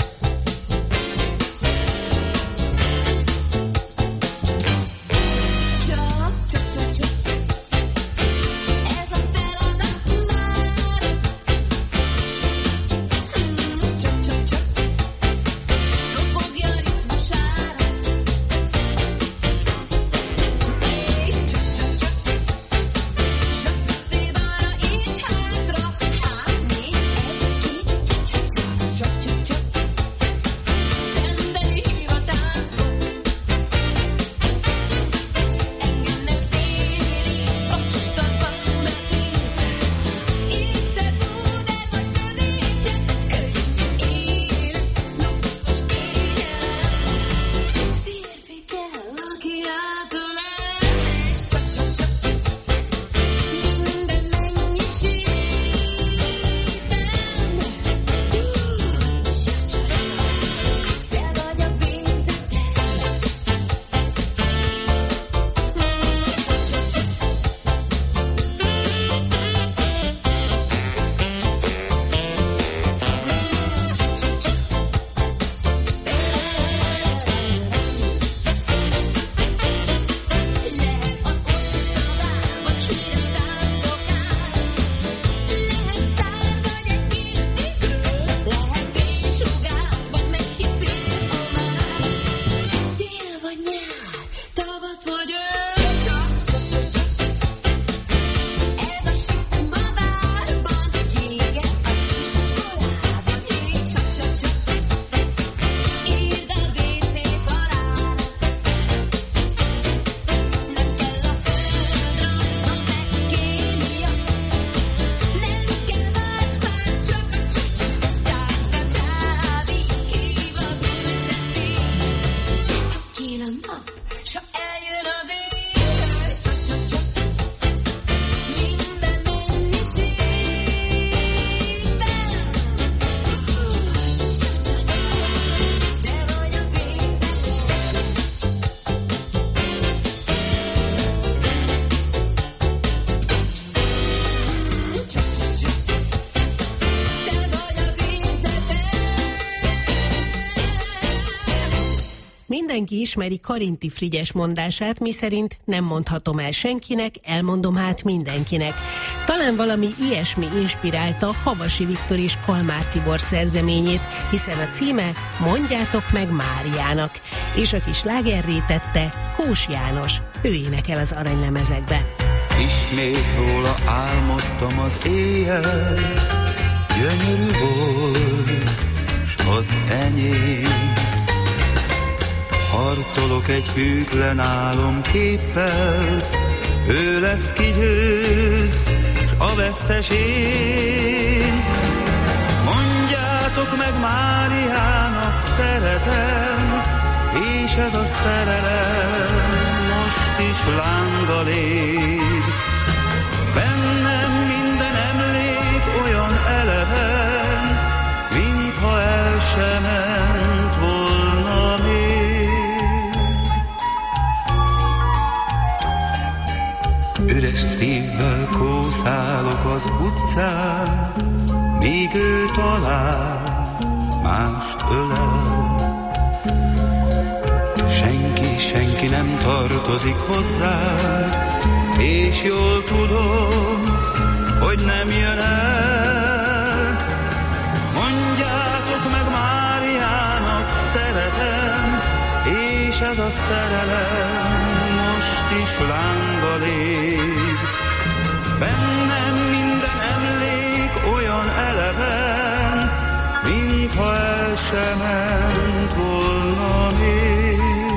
B: Mindenki ismeri Karinti Frigyes mondását, miszerint nem mondhatom el senkinek, elmondom hát mindenkinek. Talán valami ilyesmi inspirálta Havasi Viktor és Kalmár Tibor szerzeményét, hiszen a címe Mondjátok meg Máriának, és aki slágerré tette Kós János, ő énekel az aranylemezekben.
R: Ismét róla álmodtam az éjjel, gyönyörű volt, s az enyém. Harcolok egy hűtlen álomképpel, ő lesz ki győz, s a vesztes én. Mondjátok meg Máriának, szeretem, és ez a szerelem most is lánggal ég. Bennem minden emlék olyan eleven, mintha el se ment volna még. Üres szívvel kószálok az utcán, míg ő talál, mást ölel. Senki nem tartozik hozzám, és jól tudom, hogy nem jön el. Mondjátok meg Máriának, szeretem, és ez a szerelem most is lánggal ég. Bennem minden emlék olyan eleven, mintha el se ment volna még.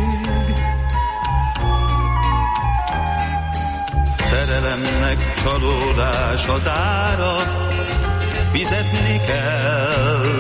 R: Szerelemnek csalódás az ára, fizetni kell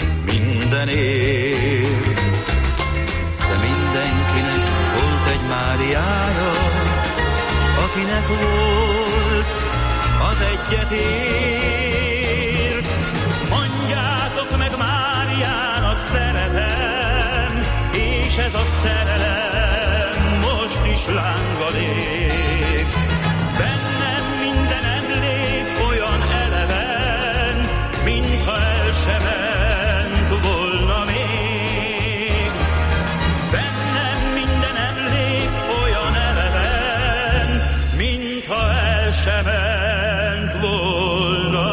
R: mindenért. De mindenkinek volt egy Máriája, akinek volt az egyet ért. Mondjátok meg Máriának, szeretem, és ez a szerelem most is lánggal ég. Bennem minden emlék olyan eleven, mintha el se ment volna még. Bennem minden emlék olyan eleven, mintha el se ment volna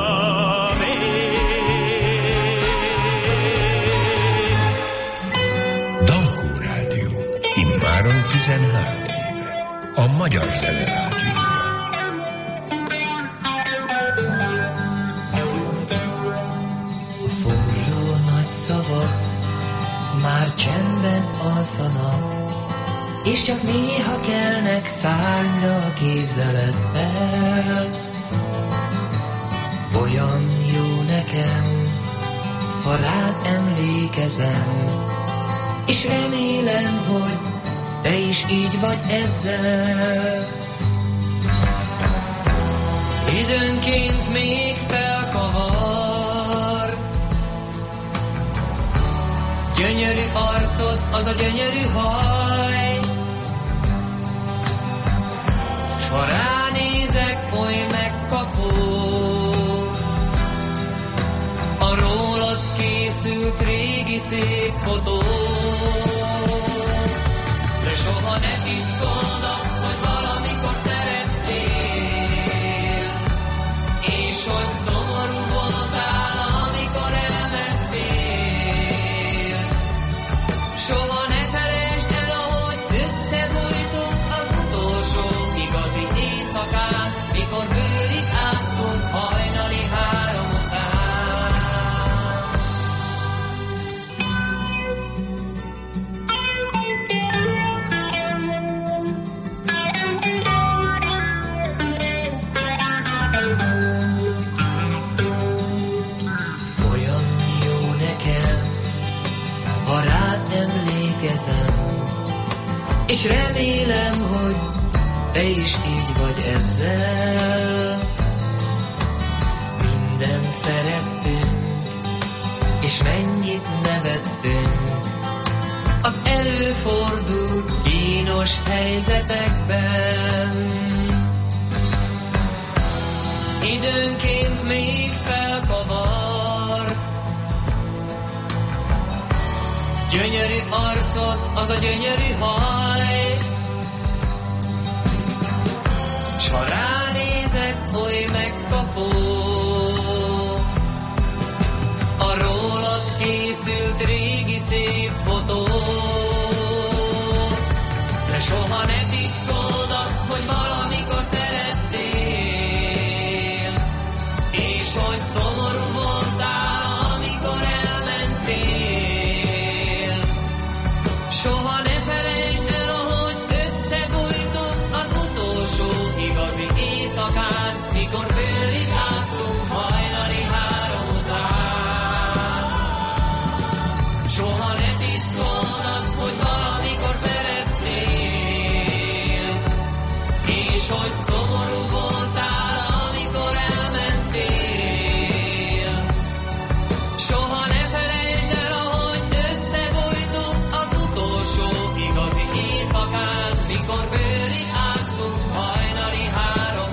R: még.
A: Dankó Rádió, immáron 13 éve. A Magyar Zenerádió.
S: Forró nagy szavak már csendben alszanak, és csak néha kelnek szárnyra a képzelettel. Olyan jó nekem, ha rád emlékezem, és remélem, hogy te is így vagy ezzel. Időnként még felkavar, gyönyörű arcod, az a gyönyörű haj. S ha ránézek, oly megkapó, a rólad készült régi szép fotó. De soha ne titkold azt, hogy valamikor szerettél, és hogy szomorú voltál, amikor elmentél. Soha ne felejtsd el, ahogy összebújtunk az utolsó igazi éjszakán, mikor bőrig áztunk hajnali 3 után. És remélem, hogy te is így vagy ezzel. Mindent szerettünk, és mennyit nevettünk az előfordult kínos helyzetekben. Időnként még felkavar, gyönyörű arcod, az a gyönyörű haj. S ha ránézek, oly meg És hogy szomorú voltál, amikor elmentél. Soha ne felejtsd el, ahogy összebújtunk az utolsó igazi éjszakán, mikor bőrig áztunk hajnali 3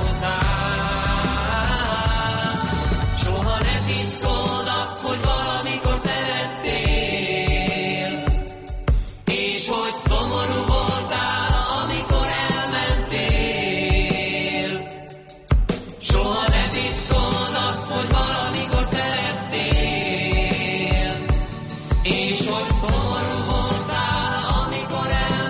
S: után. Soha ne titkold azt, hogy valamikor szerettél, és hogy szomorú voltál, amikor elmentél. Soha ne titkold azt, hogy valamikor szerettél, és hogy szomorú voltál, amikor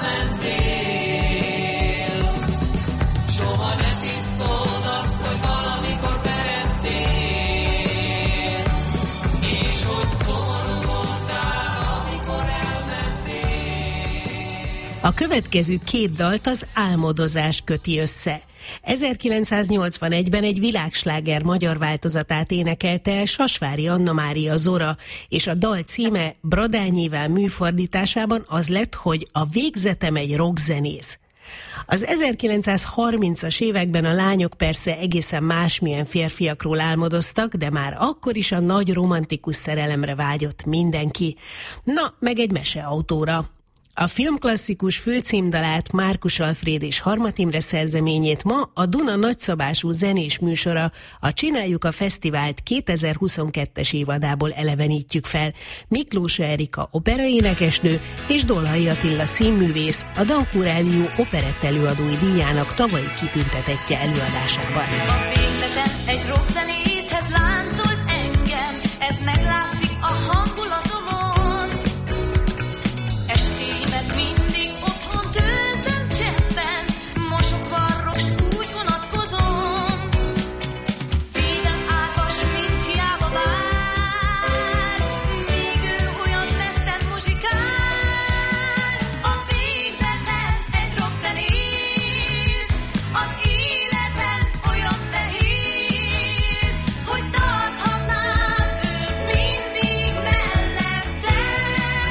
S: elmentél. Soha ne titkold azt, hogy valamikor szerettél, és hogy szomorú voltál, amikor elmentél.
B: A következő 2 dalt az álmodozás köti össze. 1981-ben egy világsláger magyar változatát énekelte Sasvári Anna Mária Zora, és a dal címe Bradányi Iván műfordításában az lett, hogy a végzetem egy rockzenész. Az 1930-as években a lányok persze egészen másmilyen férfiakról álmodoztak, de már akkor is a nagy romantikus szerelemre vágyott mindenki. Na, meg egy meseautóra. A filmklasszikus főcímdalát, Márkus Alfréd és Harmat Imre szerzeményét ma a Duna nagyszabású zenés műsora, a Csináljuk a Fesztivált 2022-es évadából elevenítjük fel. Miklós Erika operaénekesnő és Dolhai Attila színművész, a Dankó Rádió operett előadói díjának tavalyi kitüntetettje előadásában.
D: A végzetem egy rockzenészhez láncolt engem, ez meglátszik a hangulatomon. Estéimet mindig otthon töltöm cseppben, mosok varrost, úgy vonatkozom. Szívem ágas, mint hiába vár, míg ő olyan mesztelen muzsikál. A végzetem egy rockzenész, az életem olyan nehéz, hogy tarthatnám őt mindig mellettem.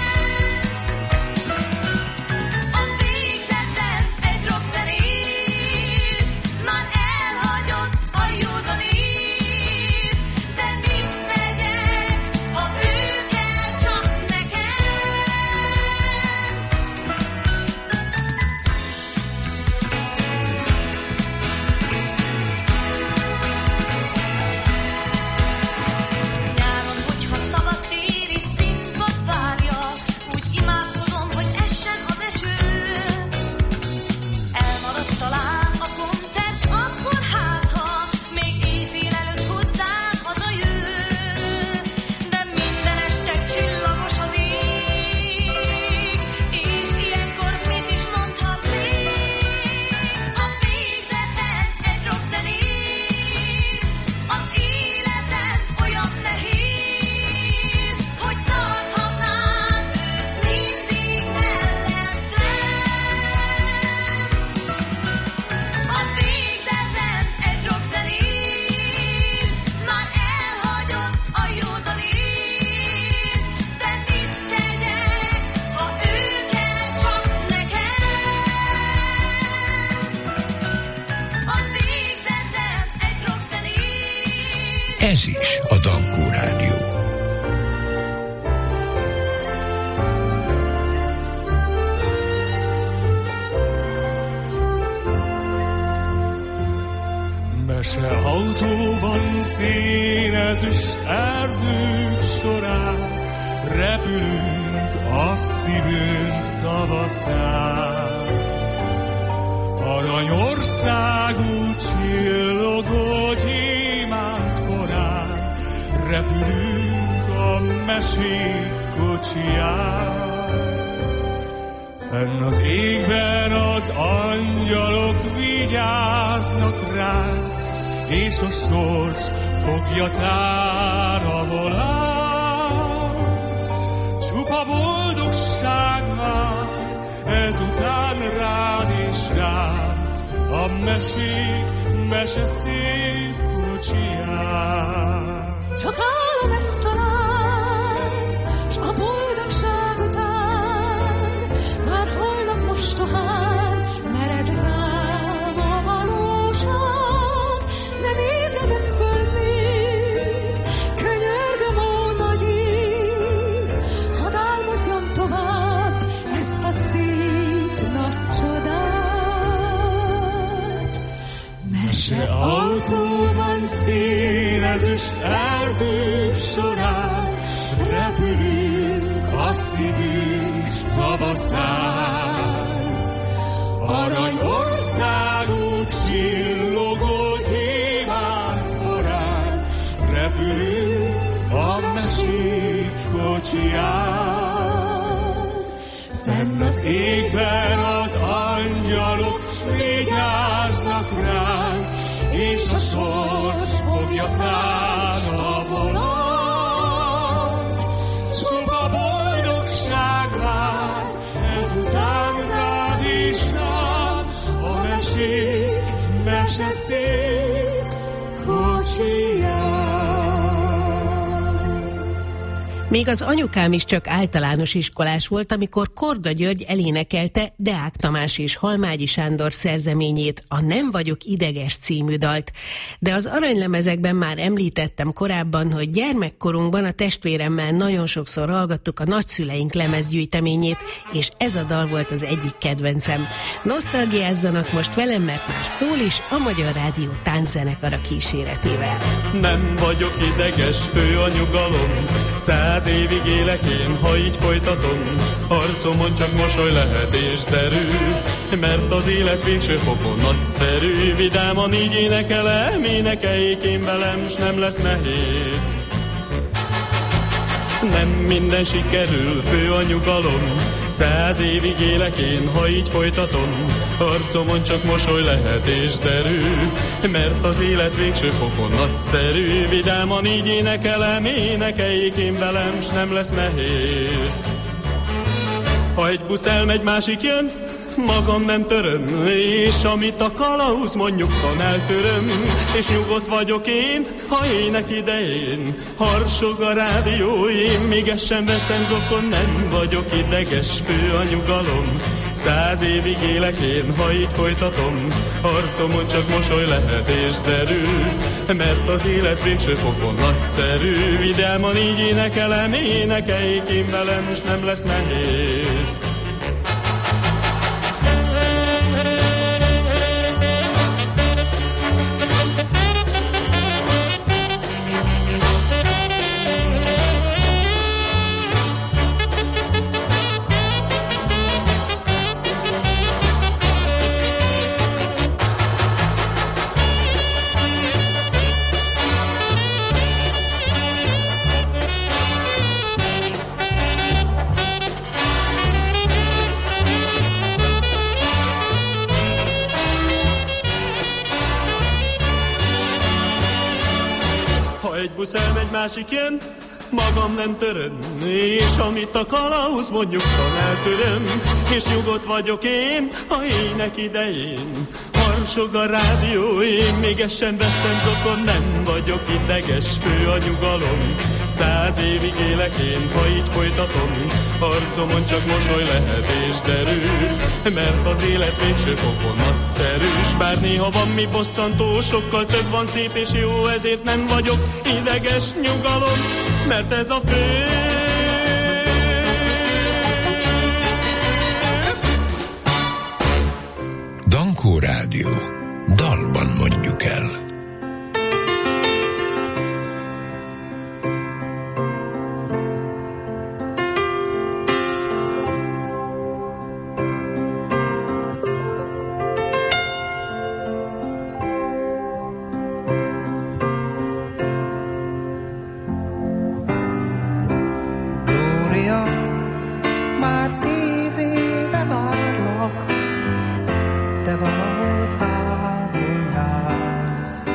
D: A végzetem egy rockzenész, már elhagyott a józanész, de mit tegyek, ha ő kell csak nekem? Nyáron, hogyha szabadtéri színpad várja, úgy imádkozom, hogy essen az eső. Elmaradt talán a koncert, s akkor hát, ha még éjfél előtt hozzám hazajö. De minden este csillagos az ég, és ilyenkor mit is mondhatnék? A végzetem egy rockzenész, az életem olyan nehéz, hogy tarthatnám őt mindig mellettem. A végzetem egy rockzenész, már elhagyott a józanész, de mit tegyek, ha ő kell csak nekem? A végzetem egy rockzenész.
A: Ez is a Dankó Rádió.
F: Meseautóban színezüst erdők során repülünk a szívünk tavaszán. Aranyországú csillogó gyémánt porán repülünk a mesék kocsiján. Fenn az égben az angyalok vigyáznak ránk, és a sors fogja tár a volánt. Csupa boldogság már ezután rád és rám, a mesék mese szép kocsiján.
E: Csak állom ezt talán, s a boldogság után már holnap mostohán mered rám a való. se autóban színezüst erdők során, repülünk a szívünk tavaszán. Aranyországút csillogó gyémánt porán, repülünk a mesék kocsiján. Fenn az égben az angyalok vigyáznak ránk, és a sors fogja tán a volant. Csupa boldogság vár, ezután rád és rám, a mesék meseszép kocsiján.
B: Még az anyukám is csak általános iskolás volt, amikor Korda György elénekelte Deák Tamás és Halmágyi Sándor szerzeményét, a Nem vagyok ideges című dalt. De az aranylemezekben már említettem korábban, hogy gyermekkorunkban a testvéremmel nagyon sokszor hallgattuk a nagyszüleink lemezgyűjteményét, és ez a dal volt az egyik kedvencem. Nosztalgiázzanak most velem, mert már szól is a Magyar Rádió tánczenekara kíséretével.
T: Nem vagyok ideges, fő a nyugalom, 100 évig élek én, ha így folytatom. Arcomon csak mosoly lehet és derű, mert az élet végső fokon nagyszerű. Vidáman így énekelem, énekeljék én velem, s nem lesz nehéz. Nem minden sikerül, fő a nyugalom, 100 évig élek én, ha így folytatom. Arcomon csak mosoly lehet és derű, mert az élet végső fokon nagyszerű. Vidáman így énekelem, énekeljék én velem, s nem lesz nehéz. Ha egy busz elmegy, másik jön, magam nem töröm, és amit a kalauz mondjukban eltöröm, és nyugodt vagyok én, ha ének idején harsog a rádió, én még ezt sem veszem zokon, nem vagyok ideges, fő a nyugalom, 100 évig élek én, ha így folytatom, arcomon csak mosoly lehet és derű, mert az élet végső fokon nagyszerű. Vidáman így énekelem, énekeljék én velem, s nem lesz nehéz. Egy busz elmegy, másik jön, magam nem töröm, és amit a kalauz mondjukban eltöröm, és nyugodt vagyok én, a ének idején harsog a rádió, én még ezt sem veszem zokon, nem vagyok ideges, fő a nyugalom, 100 évig élek én, ha így folytatom, arcomon csak mosoly lehet és derű, mert az élet végső fokon nagyszerű. S bár néha van mi bosszantó, sokkal több van szép és jó, ezért nem vagyok ideges, nyugalom, mert ez a fő.
A: Dankó Rádió. Dalban mondjuk el.
F: Valahol távol jársz.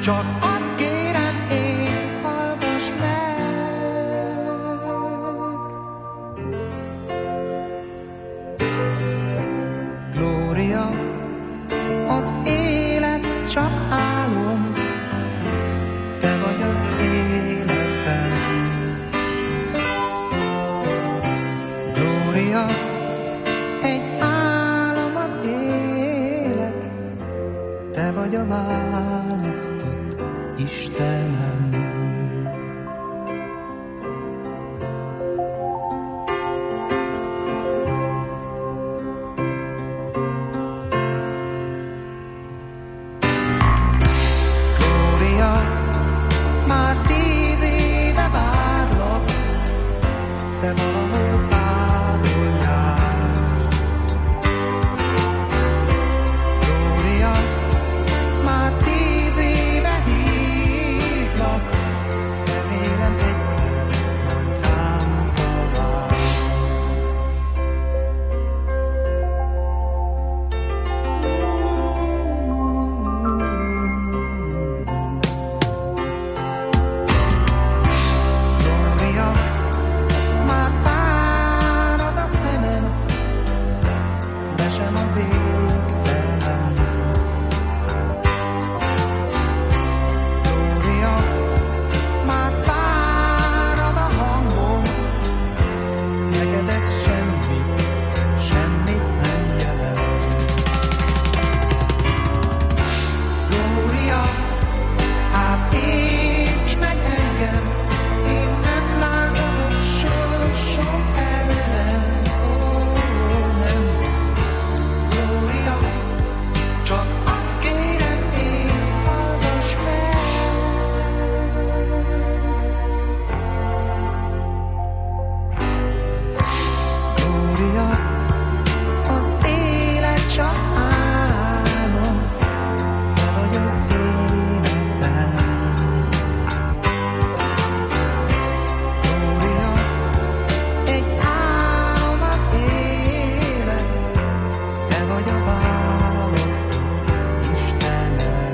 F: Csak azt kérem én, hallgass meg. Glória, az élet csak álom, te vagy az életem. Glória, egy álom az élet, te vagy a választott Istenem. Glória, már 10 éve várlak, te valahol távol jársz. Glória, már 10 éve hívlak, remélem egyszer majd rám találsz. Glória, már fárad a szemem, de sem a végtelen. Glória, már fárad a hangom, neked ez semmit nem jelent. Glória, hát érts meg engem, én nem lázadok sorsom ellen. Nem. Glória, csak azt kérem én, hallgass meg. Glória, az élet csak álom, te vagy az életem. Glória, egy álom az élet, te vagy a választott Istenem.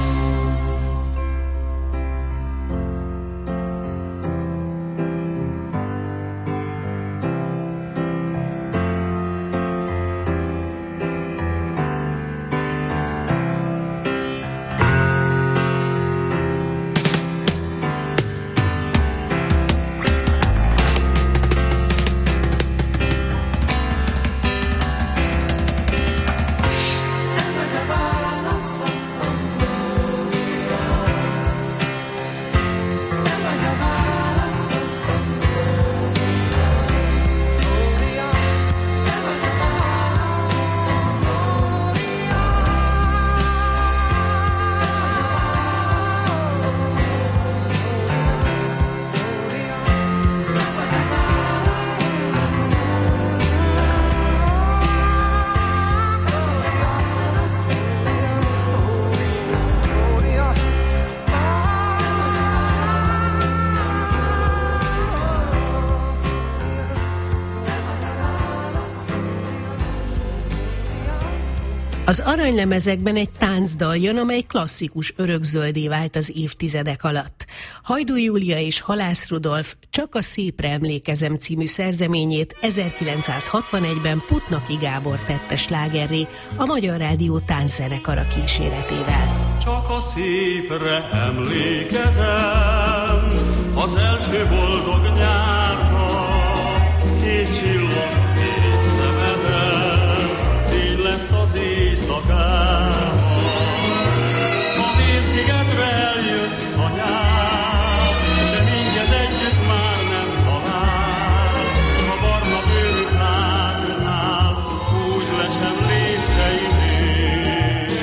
B: Az aranylemezekben egy táncdal jön, amely klasszikus örökzöldé vált az évtizedek alatt. Hajdú Júlia és Halász Rudolf Csak a szépre emlékezem című szerzeményét 1961-ben Putnaki Gábor tette slágerré a Magyar Rádió tánczenekara kíséretével.
T: Csak a szépre emlékezem, az első boldog nyárra, két csillag, két szemeden, fény lett az éjszakában. A Vérszigetre eljött a nyár, de minket együtt már nem talál. A barna bőrű hátnál úgy lesem lépteinél.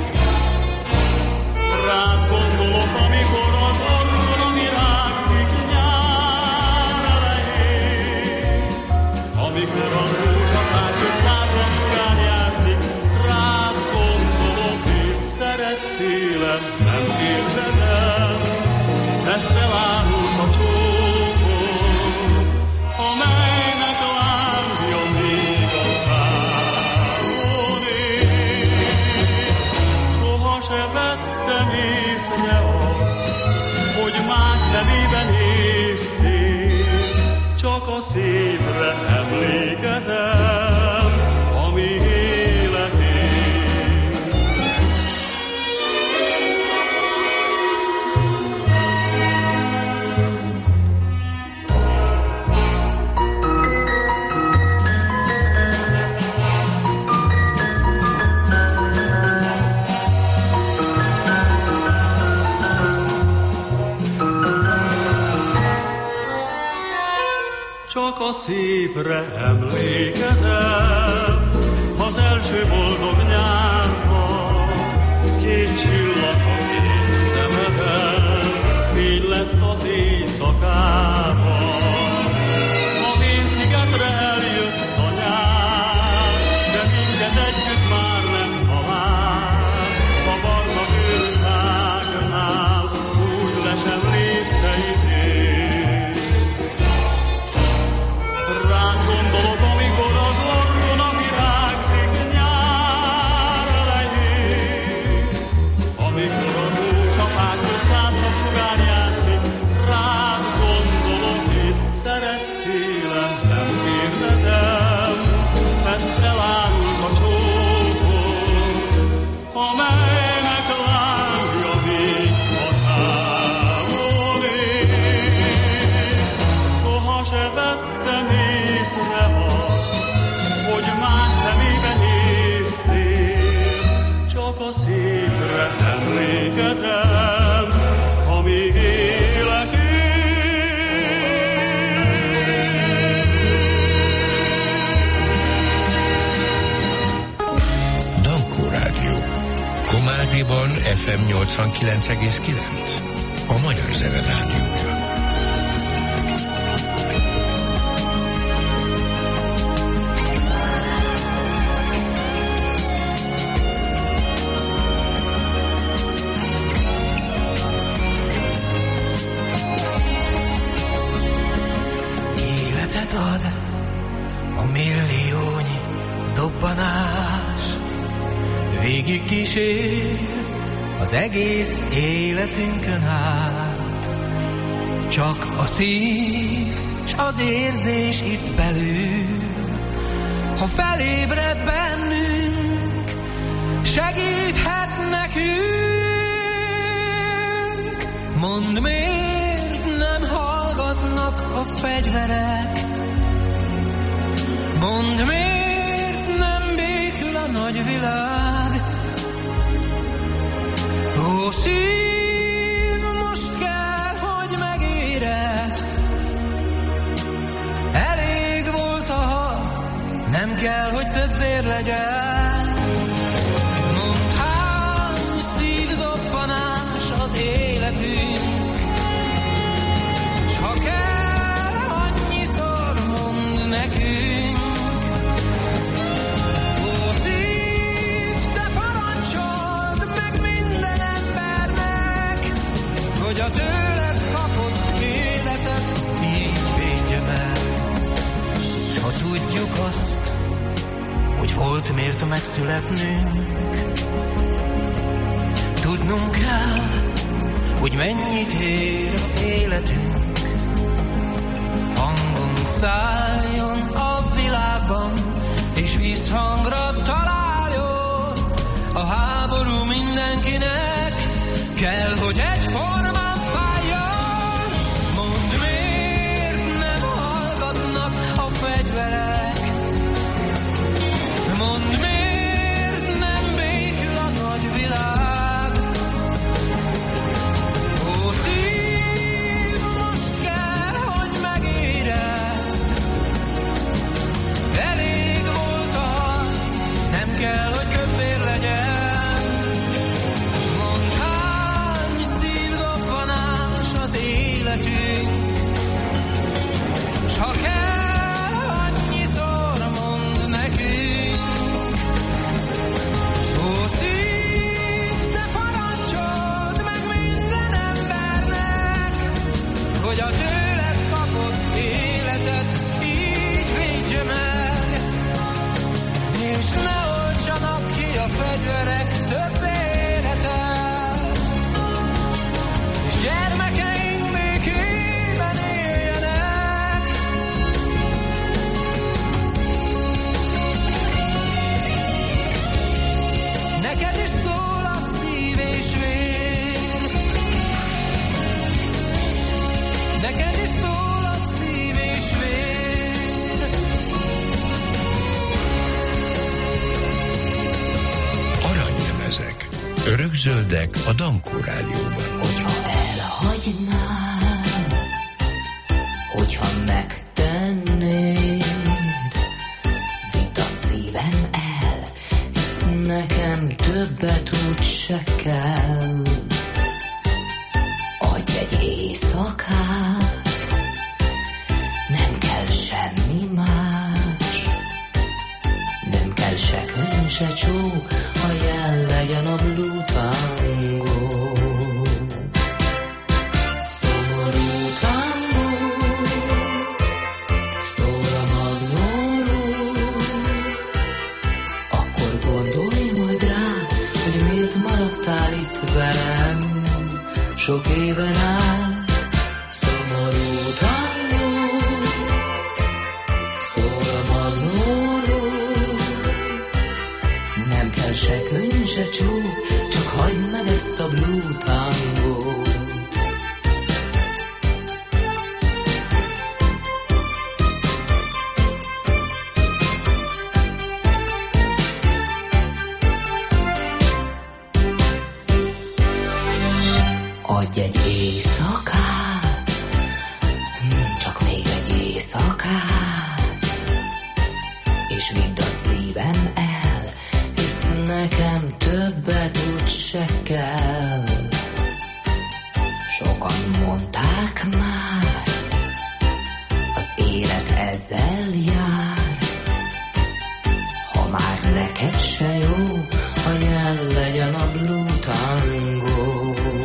T: Rád gondolok, amikor az orgon virágzik nyár elején. szemébe néztél, csak a szépre emlékezem, ami élek én. Csak a szépre emlékezem, az első boldog nyárban, két csillag a két szemeden, fény lett az éjszakában. A Vén-szigetre eljött a nyár, de minket együtt már nem talál. A barna őrvágnál úgy le sem lépte idén. Rád gondolok, amikor az orgona virágzik nyár elején, amikor a rózsafák száz napsugár játszik, rád gondolok én, szerettélem, nem kérdezem, ez felárult a csókon, amelynek lángja még a számon ég. Soha se vettem észre azt, hogy más szemébe néztél, csak a szépre emlékezem, amíg élek én.
A: Dankó Rádió. Komádiban FM 89,9. A Magyar Zene Rádiója.
F: Életet ad a milliónyi dobbanás, végig kísér az egész életünkön át. Csak a szív s az érzés itt belül, ha felébred bennünk, segíthet nekünk. Mondd, miért nem hallgatnak a fegyverek? Mondd, miért nem békül a nagy világ? Ó, szív, most kell, hogy megérezd, elég volt a harc, nem kell, hogy több vér legyen. Mondd, hány szívdobbanás az életünk, s ha kell, annyiszor mondd nekünk. Ó, szív, te parancsold meg minden embernek, hogy a tőled kapott életet így védje meg. S ha tudjuk azt, hogy volt miért megszületnünk, tudnunk kell, hogy mennyit ér az életünk. Hangunk szálljon a világban, és visszhangra találjon. A háború mindenkinek kell, hogy egyformán fájjon. Mondd, miért nem hallgatnak a fegyverek? Mondd, miért nem békül a nagy világ? Ó, szív, most kell, hogy megérezd, elég volt a harc, nem kell, hogy kövér legyen. Mondd, hány szívdobbanás az életünk, s ha kell, annyiszor mondd nekünk. Ó, szív, te parancsold meg minden embernek, hogy a tőled kapott életet így védje meg. És ne oltsanak ki a fegyverek több életet, és gyermekeink békén
A: Örökzöldek a Dankó Rádióban.
S: Hogyha elhagynál, hogyha megtennéd, vidd a szívem el, hisz nekem többet úgy se kell. Adj egy éjszakát, nem kell semmi más, nem kell se könyv, se csó, ha jel legyen a blue tango. Szomorú tango, szól a magnóról, akkor gondolj majd rá, hogy miért maradtál itt velem sok éven át. Szomorú tango, szól a magnóról, nem kell se könyv, se csó, csak hagyd meg ezt a blue tangót. Adj egy éjszakát, csak még egy éjszakát, és vidd a szívem el, hisz nekem többet úgy se kell. Sokan mondták már, az élet ezzel jár, ha már neked se jó, ha jel legyen a blue tango.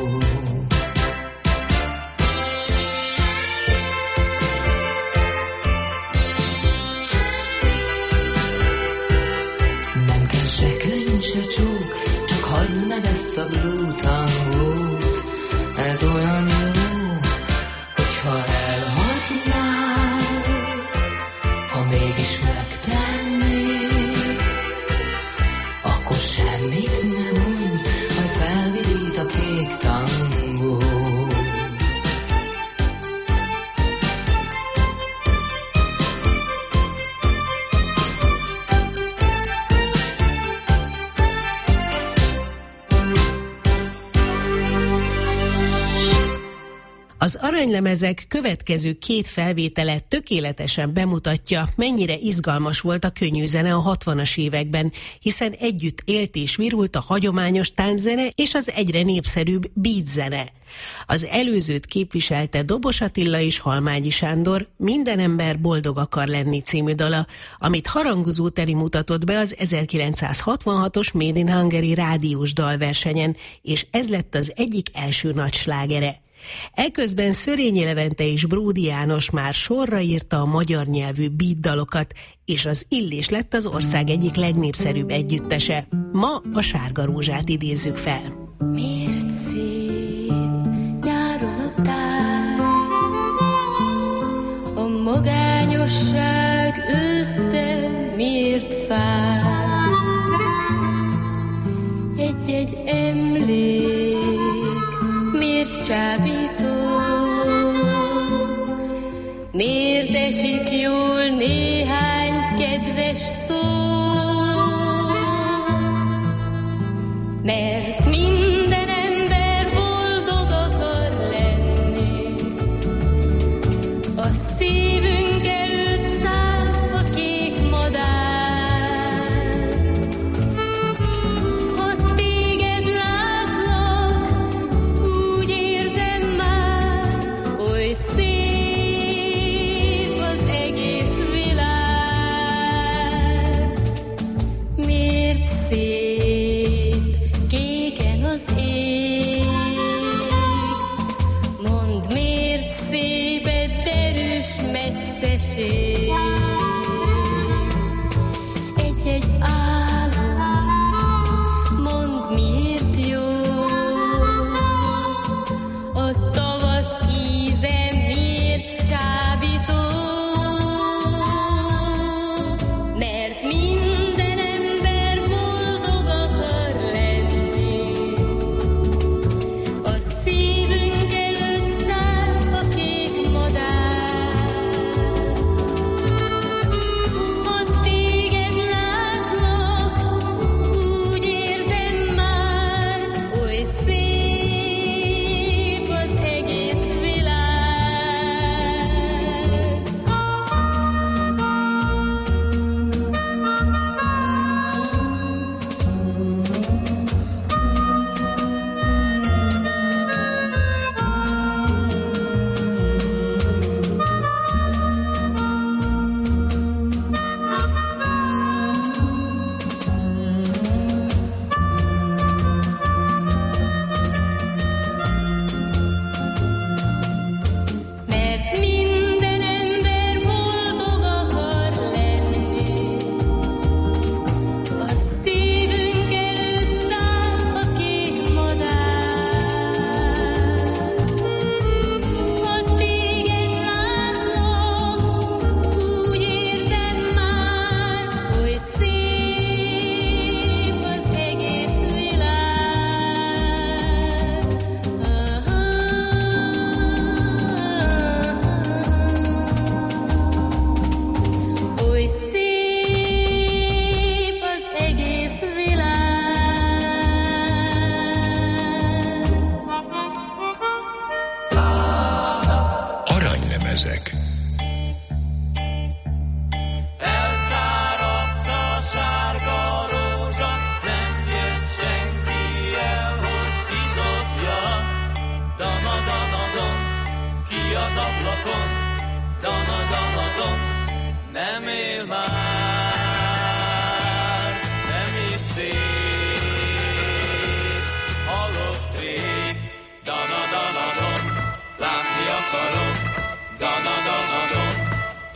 S: Se csók, csak hagyd meg ezt a blue tangót. Ez olyan jó, hogyha elhagynál, ha mégis megtennéd, akkor semmit nem mondj, majd felvidít a kék tangó.
B: Az aranylemezek következő két felvétele tökéletesen bemutatja, mennyire izgalmas volt a könnyűzene a 60-as években, hiszen együtt élt és virult a hagyományos tánczene és az egyre népszerűbb beatzene. Az előzőt képviselte Dobos Attila és Halmányi Sándor Minden ember boldog akar lenni című dala, amit Harangozó Teri mutatott be az 1966-os Made in Hungary rádiós dalversenyen, és ez lett az egyik első nagy slágere. Eközben Szörényi Levente és Bródi János már sorra írta a magyar nyelvű beat dalokat, és az Illés lett az ország egyik legnépszerűbb együttese. Ma a Sárga Rózsát idézzük fel.
D: Miért szép nyáron a táj, a magányosság ősszel miért fáj, egy-egy emlék miért csábító, miért esik jól néhány kedves szó, mert minden ember boldog akar lenni, a szívünk előtt száll a kék madár. Ha téged látlak, úgy érzem már, oly szép az egész világ. Miért szép kéken az ég, mondd, miért szép egy derűs messzeség. Egy-egy álom, mondd, miért jó, a tavasz íze miért csábító, mert minden ember boldog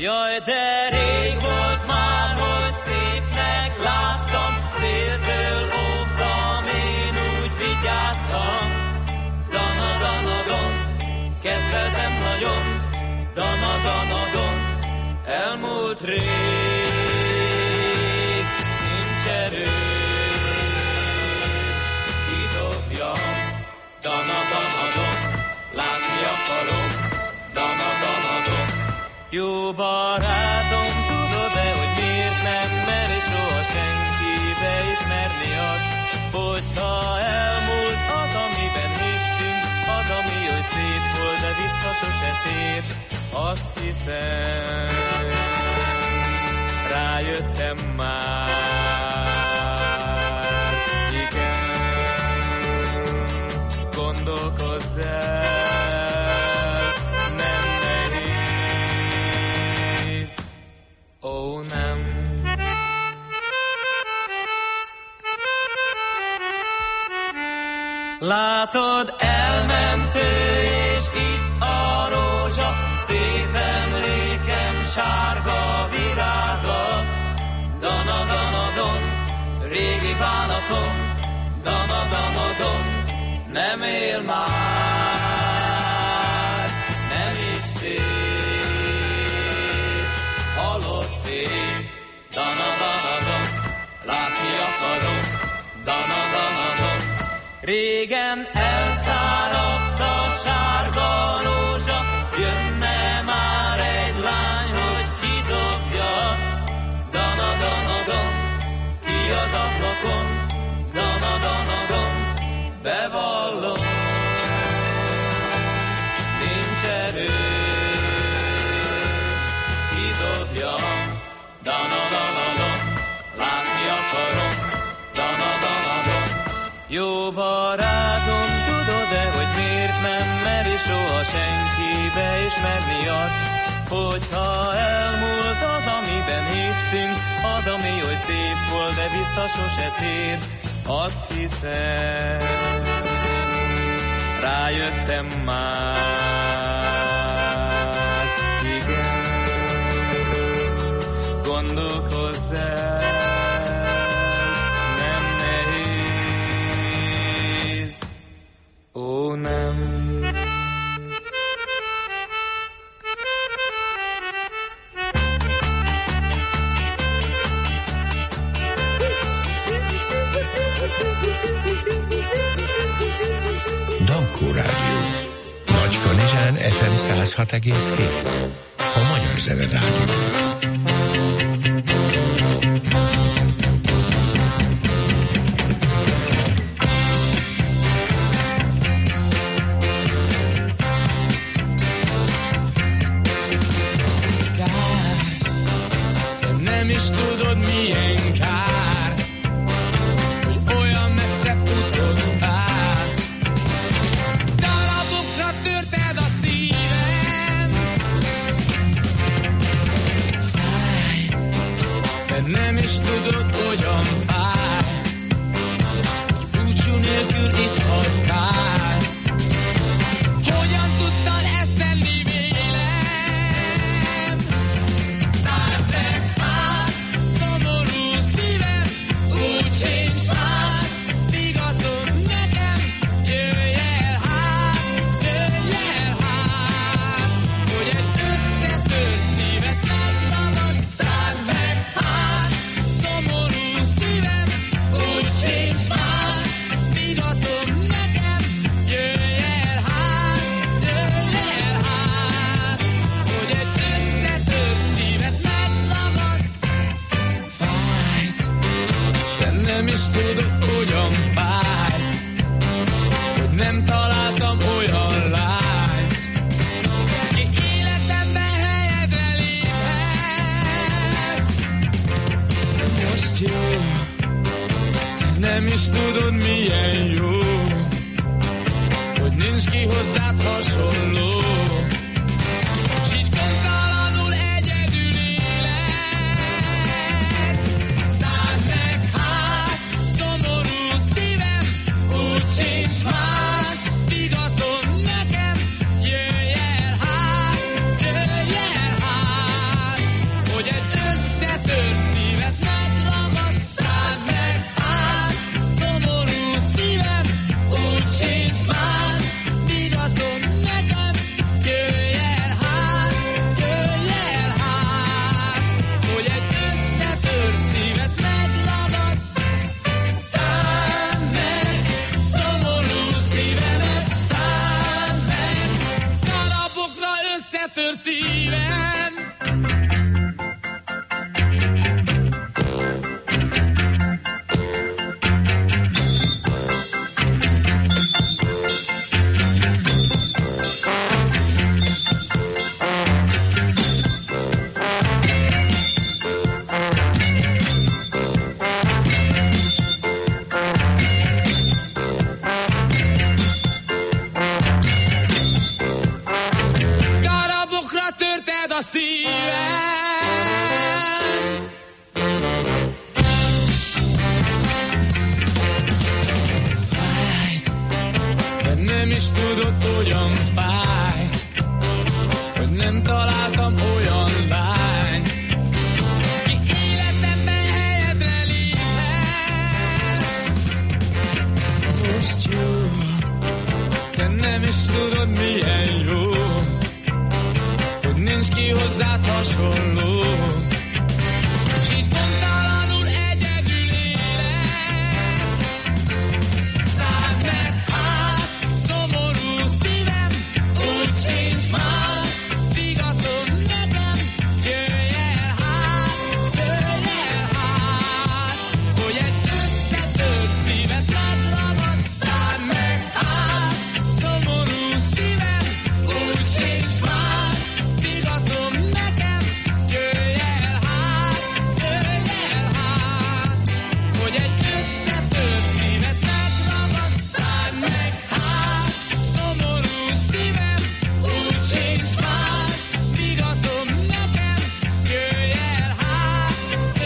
G: Jaj, de rég volt már, hogy szépnek láttam, széltől óvtam, én úgy vigyáztam. Dana, dana, don, kedveltem nagyon, dana, dana, don, elmúlt rég, nincs erő, kidobjam. Dana, dana, don, látni akarom, dana, dana, don. Jó barátom, tudod-e, hogy miért nem meri soha senkibe ismerni azt, hogyha elmúlt az, amiben hittünk, az, ami oly szép volt, de vissza sose tér. Azt hiszem, rájöttem már, igen, gondolkozz el, nem nehéz, ó nem. Látod, elment ő, és itt a rózsa, szép emlékem, sárga virága. Dana, dana, don, régi bánatom, dana, dana, don, nem él már, nem is szép, halott ég. Dana, dana, don, látni akarom, dana, dana, don. Régen elszáradt a sárga rózsa, jönne már egy lány, hogy kidobja. Dana, dana, don, ki az ablakon, dana, dana, don, bevallom, nincs erő, kidobja. Dana, dana, don, látni akarom, dana, dana, don. Jó barátom, tudod-e, hogy miért nem meri soha senkibe ismerni azt, hogyha elmúlt az, amiben hittünk, az, ami oly szép volt, de vissza sose tér. Azt hiszem, rájöttem már, igen, gondolkozz el, nem nehéz, ó nem.
A: Dankó Rádió. Nagykanizsán FM 106,7. A Magyar Zene Rádiója.
C: Nem is tudod, milyen kár, hogy olyan messze futod már. Darabokra törted a szívem. Fáj, te nem is tudod, hogyan fáj, hogy búcsú nélkül itt hagytál. Hogyan tudtad ezt tenni vélem? Szárd meg át, szomorú szívem, úgy sincs más, igazod nekem. Jöjj el hát, hogy egy összetört szívet megragad. Szárd meg hát, szomorú szívem, úgy sincs más, igazod nekem. Jöjj el hát, hogy egy összetört szívet megragad. Fájt, de nem is tudod, hogyan fáj, hogy nem találtam olyan lányt, ki életemben helyedre léphet. Most jó, te nem is tudod, milyen jó, hogy nincs ki hozzád hasonló. S így gondtalanul egyedül élek. Szárd meg hát, szomorú szívem, úgy sincs más, igazod nekem. Jöjj el hát, nem is tudod, olyan fáj, hogy nem találtam olyan lányt, ki életemben helyedre léphet. Most jó, te nem is tudod, milyen jó, hogy nincs ki hozzád hasonló, s így gondtalanul egyedül élek. Szálld meg át, szomorú szívem, úgy sincs más vigaszom nekem. Jöjj el hát, hogy egy összetört szívet megragad. Szálld meg át, szomorú szívem, úgy sincs más vigaszom nekem. Jöjj el hát, hogy egy összetört szívet megragad. Szálld meg hát, szomorú szívem, úgy sincs más vigaszom nekem. Jöjj el hát,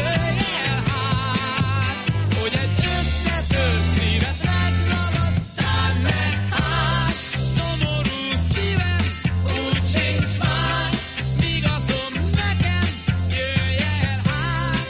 C: hogy egy összetört szívet megragad. Szálld meg hát, szomorú szívem, úgy sincs más vigaszom nekem. Jöjj el hát.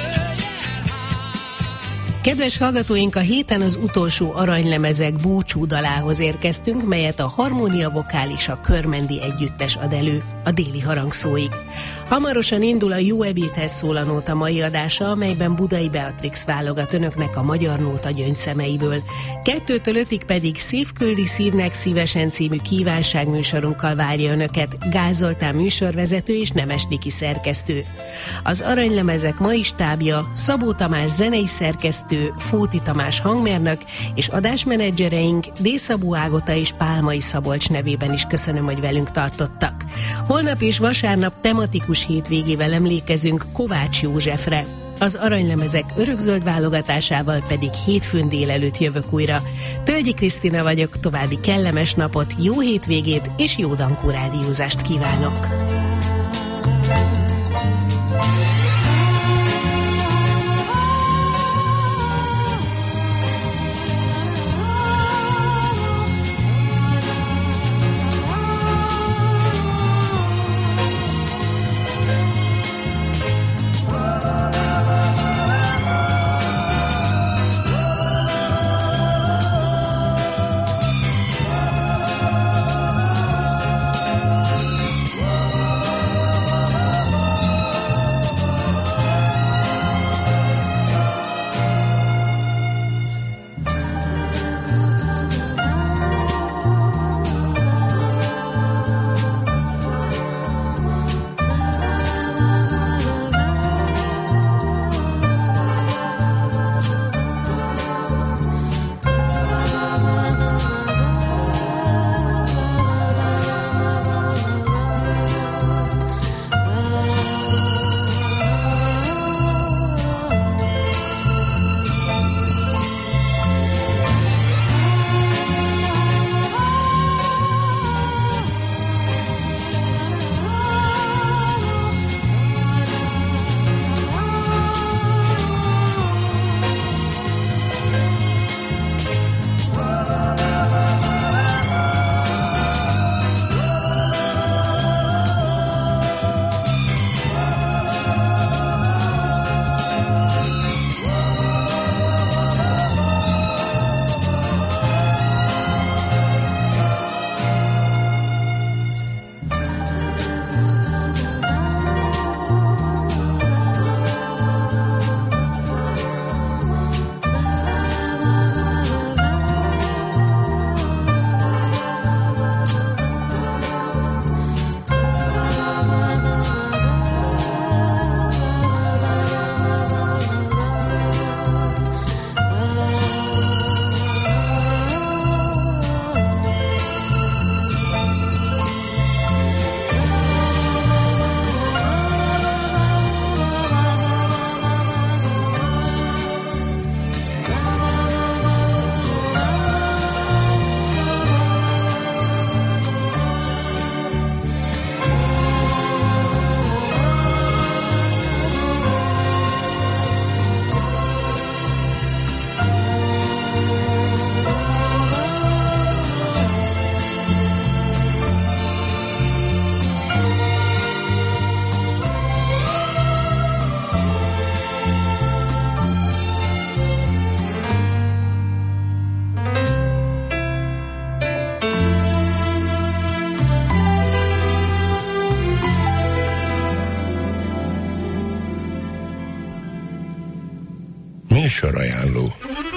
B: Kedves hallgatóink, a héten az utolsó aranylemezek búcsú dalához érkeztünk, melyet a Harmónia Vokál és a Körmendi Együttes ad elő a Déli Harangszóig. Hamarosan indul a Jó ebédhez szól a nóta mai adása, amelyben Budai Beatrix válogat önöknek a magyar nóta gyöngyszemeiből. 2-től 5-ig pedig Szívküldi szívnek szívesen című kívánságműsorunkkal várja önöket Gál Zoltán műsorvezető és Nemes Niki szerkesztő. Az aranylemezek mai stábja Szabó Tamás zenei szerkesztő, Fóti Tamás hangmérnök és adásmenedzsereink D. Szabó Ágota és Pálmai Szabolcs nevében is köszönöm, hogy velünk tartottak. Holnap és vasárnap tematikus hétvégével emlékezünk Kovács Józsefre. Az aranylemezek örökzöld válogatásával pedig hétfőn délelőtt jövök újra. Tölgyi Krisztina vagyok, további kellemes napot, jó hétvégét és jó Dankó rádiózást kívánok!
A: való.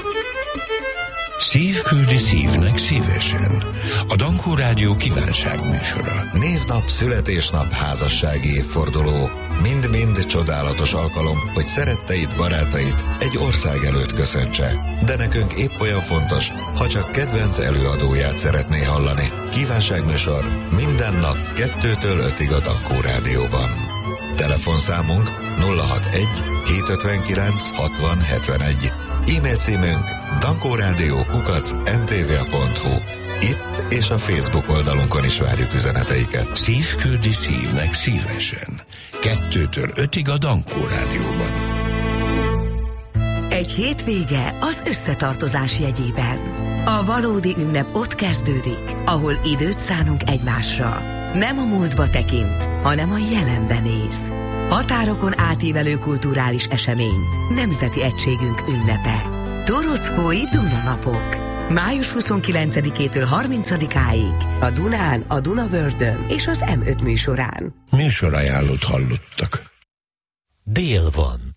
A: Szív küldi szívnek szívesen. A Dankó Rádió kívánságműsora.
U: Névnap, születésnap, házassági évforduló. Mind-mind csodálatos alkalom, hogy szeretteid, barátait egy ország előtt köszöntse. De nekünk épp olyan fontos, ha csak kedvenc előadóját szeretné hallani. Kívánságműsor minden nap 2-től 5-ig a Dankó Rádióban. Telefonszámunk 061 759 60 71. E-mail címünk dankórádió@mtva.hu. Itt és a Facebook oldalunkon is várjuk üzeneteiket.
A: Szív küldi szívnek szívesen. 2-től 5-ig a Dankó Rádióban.
P: Egy hétvége az összetartozás jegyében. A valódi ünnep ott kezdődik, ahol időt szánunk egymásra. Nem a múltba tekint, hanem a jelenbe néz. Határokon átívelő kulturális esemény, nemzeti egységünk ünnepe. Torockói Dunanapok. Május 29-től 30-áig a Dunán, a Dunavördön és az M5 műsorán.
A: Műsorajánlót hallottak.
V: Dél van.